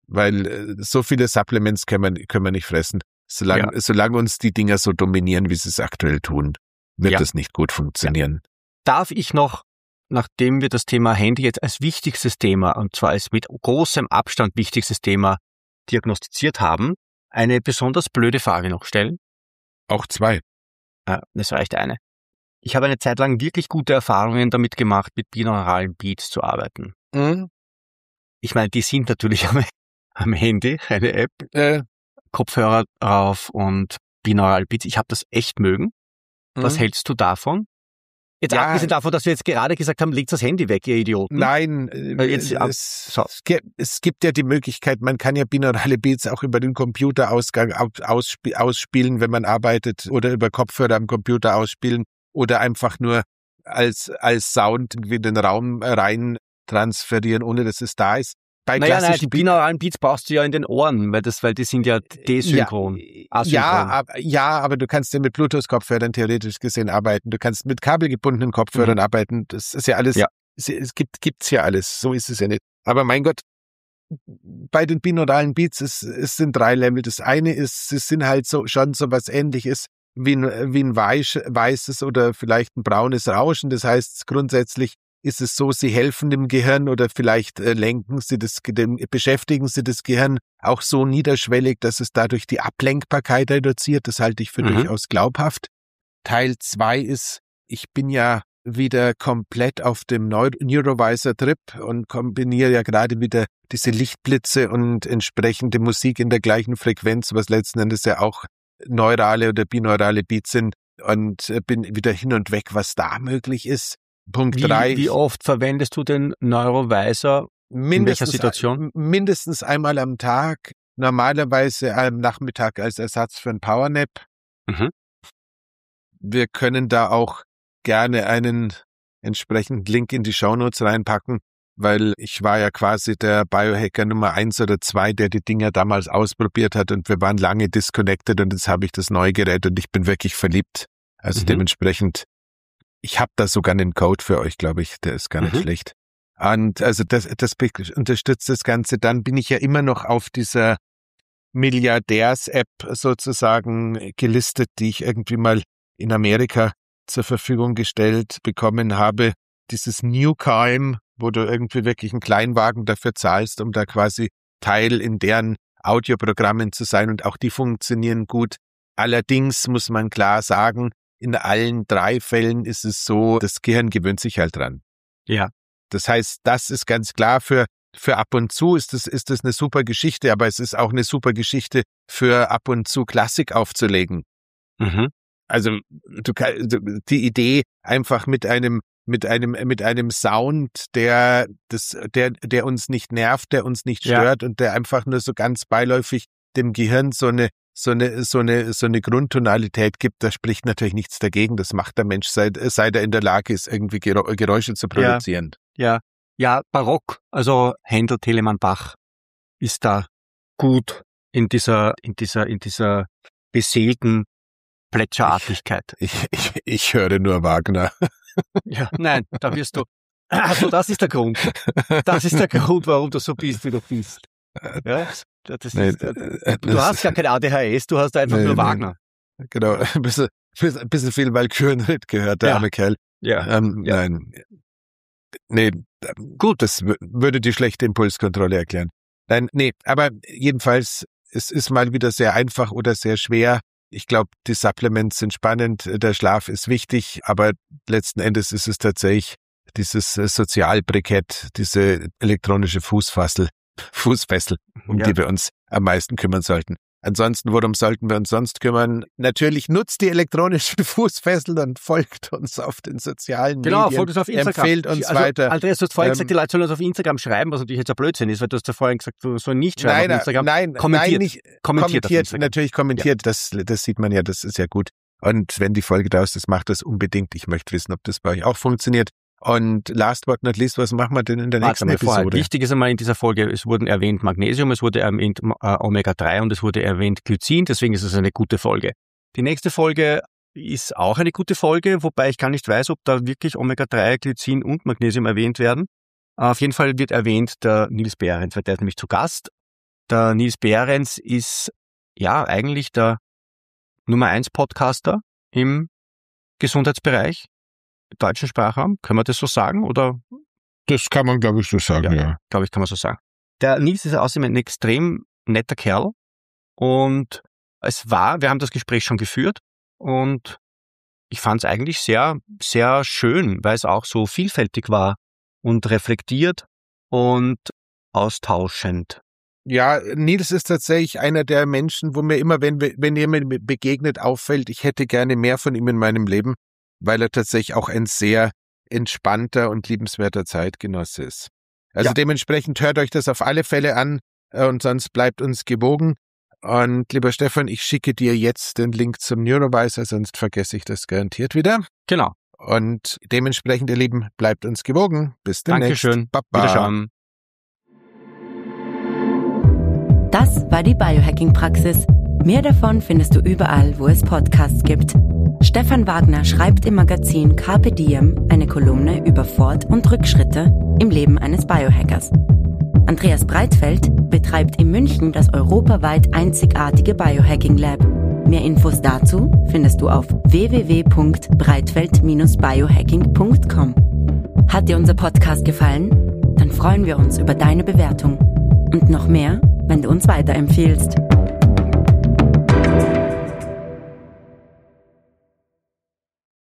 weil äh, so viele Supplements können wir, können wir nicht fressen. Solange, ja. solange uns die Dinger so dominieren, wie sie es aktuell tun, wird ja. das nicht gut funktionieren. Ja. Darf ich noch, nachdem wir das Thema Handy jetzt als wichtigstes Thema, und zwar als mit großem Abstand wichtigstes Thema diagnostiziert haben, eine besonders blöde Frage noch stellen? Auch zwei. Ja, das reicht eine. Ich habe eine Zeit lang wirklich gute Erfahrungen damit gemacht, mit binauralen Beats zu arbeiten. Mhm. Ich meine, die sind natürlich am, am Handy, eine App, äh. Kopfhörer drauf und binaural Beats. Ich habe das echt mögen. Mhm. Was hältst du davon? Jetzt ja. abgesehen davon, dass wir jetzt gerade gesagt haben, legt das Handy weg, ihr Idioten. Nein, jetzt, es, so. es gibt ja die Möglichkeit, man kann ja binaurale Beats auch über den Computerausgang aussp- ausspielen, wenn man arbeitet, oder über Kopfhörer am Computer ausspielen oder einfach nur als, als Sound in den Raum rein transferieren, ohne dass es da ist. Bei naja, nein, die binauralen Beats brauchst du ja in den Ohren, weil das, weil die sind ja desynchron. Ja, asynchron. Ja, aber, ja, aber du kannst ja mit Bluetooth-Kopfhörern theoretisch gesehen arbeiten. Du kannst mit kabelgebundenen Kopfhörern mhm. arbeiten. Das ist ja alles, ja. Es, es gibt, gibt's ja alles. So ist es ja nicht. Aber mein Gott, bei den binauralen Beats, es, es sind drei Level. Das eine ist, es sind halt so, schon so was Ähnliches wie ein, wie ein weiß, weißes oder vielleicht ein braunes Rauschen. Das heißt, grundsätzlich ist es so, sie helfen dem Gehirn oder vielleicht äh, lenken sie das, dem, beschäftigen sie das Gehirn auch so niederschwellig, dass es dadurch die Ablenkbarkeit reduziert. Das halte ich für mhm. durchaus glaubhaft. Teil zwei ist, ich bin ja wieder komplett auf dem Neu- Neurovisor-Trip und kombiniere ja gerade wieder diese Lichtblitze und entsprechende Musik in der gleichen Frequenz, was letzten Endes ja auch neurale oder binaurale Beats sind, und äh, bin wieder hin und weg, was da möglich ist. Punkt drei. Wie, wie oft verwendest du den Neurovisor? In welcher Situation? Mindestens einmal am Tag, normalerweise am Nachmittag als Ersatz für ein Powernap. Mhm. Wir können da auch gerne einen entsprechenden Link in die Shownotes reinpacken, weil ich war ja quasi der Biohacker Nummer eins oder zwei, der die Dinger damals ausprobiert hat, und wir waren lange disconnected, und jetzt habe ich das neue Gerät und ich bin wirklich verliebt. Also mhm. dementsprechend, ich habe da sogar einen Code für euch, glaube ich, der ist gar nicht mhm. schlecht. Und also das, das unterstützt das Ganze. Dann bin ich ja immer noch auf dieser Milliardärs-App sozusagen gelistet, die ich irgendwie mal in Amerika zur Verfügung gestellt bekommen habe. Dieses Newkime, wo du irgendwie wirklich einen Kleinwagen dafür zahlst, um da quasi Teil in deren Audioprogrammen zu sein, und auch die funktionieren gut. Allerdings muss man klar sagen, in allen drei Fällen ist es so, das Gehirn gewöhnt sich halt dran. Ja. Das heißt, das ist ganz klar, für, für ab und zu ist das, ist das eine super Geschichte, aber es ist auch eine super Geschichte, für ab und zu Klassik aufzulegen. Mhm. Also, du, die Idee, einfach mit einem, mit einem, mit einem Sound, der, das, der, der uns nicht nervt, der uns nicht stört, ja, und der einfach nur so ganz beiläufig dem Gehirn so eine, so eine, so eine, so eine Grundtonalität gibt, da spricht natürlich nichts dagegen. Das macht der Mensch, seit, seit er in der Lage ist, irgendwie Geräusche zu produzieren. Ja, ja, ja, barock. Also Händel, Telemann, Bach ist da gut in dieser, in dieser, in dieser beseelten Plätscherartigkeit. Ich, ich, ich, ich höre nur Wagner. Ja, nein, da wirst du. Also das ist der Grund. Das ist der Grund, warum du so bist, wie du bist. Ja, das nee, ist, du das, hast gar kein A D H S, du hast einfach nee, nur Wagner. Nee. Genau, ein bisschen, ein bisschen viel Walkürenritt gehört, der ja. arme Kerl. Ja. Ähm, ja. Nein. Nee, gut, das w- würde die schlechte Impulskontrolle erklären. Nein, nee, aber jedenfalls, es ist mal wieder sehr einfach oder sehr schwer. Ich glaube, die Supplements sind spannend, der Schlaf ist wichtig, aber letzten Endes ist es tatsächlich dieses Sozialbrikett, diese elektronische Fußfassel, Fußfessel, um ja. die wir uns am meisten kümmern sollten. Ansonsten, worum sollten wir uns sonst kümmern? Natürlich nutzt die elektronische Fußfessel und folgt uns auf den sozialen genau, Medien. Genau, folgt uns auf Instagram. Empfehlt uns also, weiter. Andreas, du hast vorhin ähm, gesagt, die Leute sollen uns auf Instagram schreiben, was natürlich jetzt ein Blödsinn ist, weil du hast ja vorhin gesagt, du sollst nicht schreiben nein, auf Instagram. Nein, kommentiert. nein, nicht kommentiert. kommentiert natürlich kommentiert, ja. das, das sieht man ja, das ist ja gut. Und wenn die Folge da ist, das macht das unbedingt. Ich möchte wissen, ob das bei euch auch funktioniert. Und last but not least, was machen wir denn in der nächsten Episode? Vorher. Wichtig ist einmal in dieser Folge, es wurden erwähnt Magnesium, es wurde erwähnt äh, Omega drei und es wurde erwähnt Glycin, deswegen ist es eine gute Folge. Die nächste Folge ist auch eine gute Folge, wobei ich gar nicht weiß, ob da wirklich Omega drei, Glycin und Magnesium erwähnt werden. Auf jeden Fall wird erwähnt der Nils Behrens, weil der ist nämlich zu Gast. Der Nils Behrens ist ja eigentlich der Nummer eins Podcaster im Gesundheitsbereich, im deutschen Sprachraum. Können wir das so sagen? Oder? Das kann man, glaube ich, so sagen, ja. ja. Glaube ich, kann man so sagen. Der Nils ist außerdem ein extrem netter Kerl und es war, wir haben das Gespräch schon geführt und ich fand es eigentlich sehr, sehr schön, weil es auch so vielfältig war und reflektiert und austauschend. Ja, Nils ist tatsächlich einer der Menschen, wo mir immer, wenn, wenn jemand mir begegnet, auffällt, ich hätte gerne mehr von ihm in meinem Leben, weil er tatsächlich auch ein sehr entspannter und liebenswerter Zeitgenosse ist. Also ja. Dementsprechend hört euch das auf alle Fälle an und sonst bleibt uns gewogen. Und lieber Stefan, ich schicke dir jetzt den Link zum Neurovisor, sonst vergesse ich das garantiert wieder. Genau. Und dementsprechend, ihr Lieben, bleibt uns gewogen. Bis demnächst. Dankeschön. Baba. Wiederschauen. Das war die Biohacking-Praxis. Mehr davon findest du überall, wo es Podcasts gibt. Stefan Wagner schreibt im Magazin Carpe Diem eine Kolumne über Fort- und Rückschritte im Leben eines Biohackers. Andreas Breitfeld betreibt in München das europaweit einzigartige Biohacking Lab. Mehr Infos dazu findest du auf w w w punkt breitfeld dash biohacking punkt com. Hat dir unser Podcast gefallen? Dann freuen wir uns über deine Bewertung. Und noch mehr, wenn du uns weiterempfiehlst.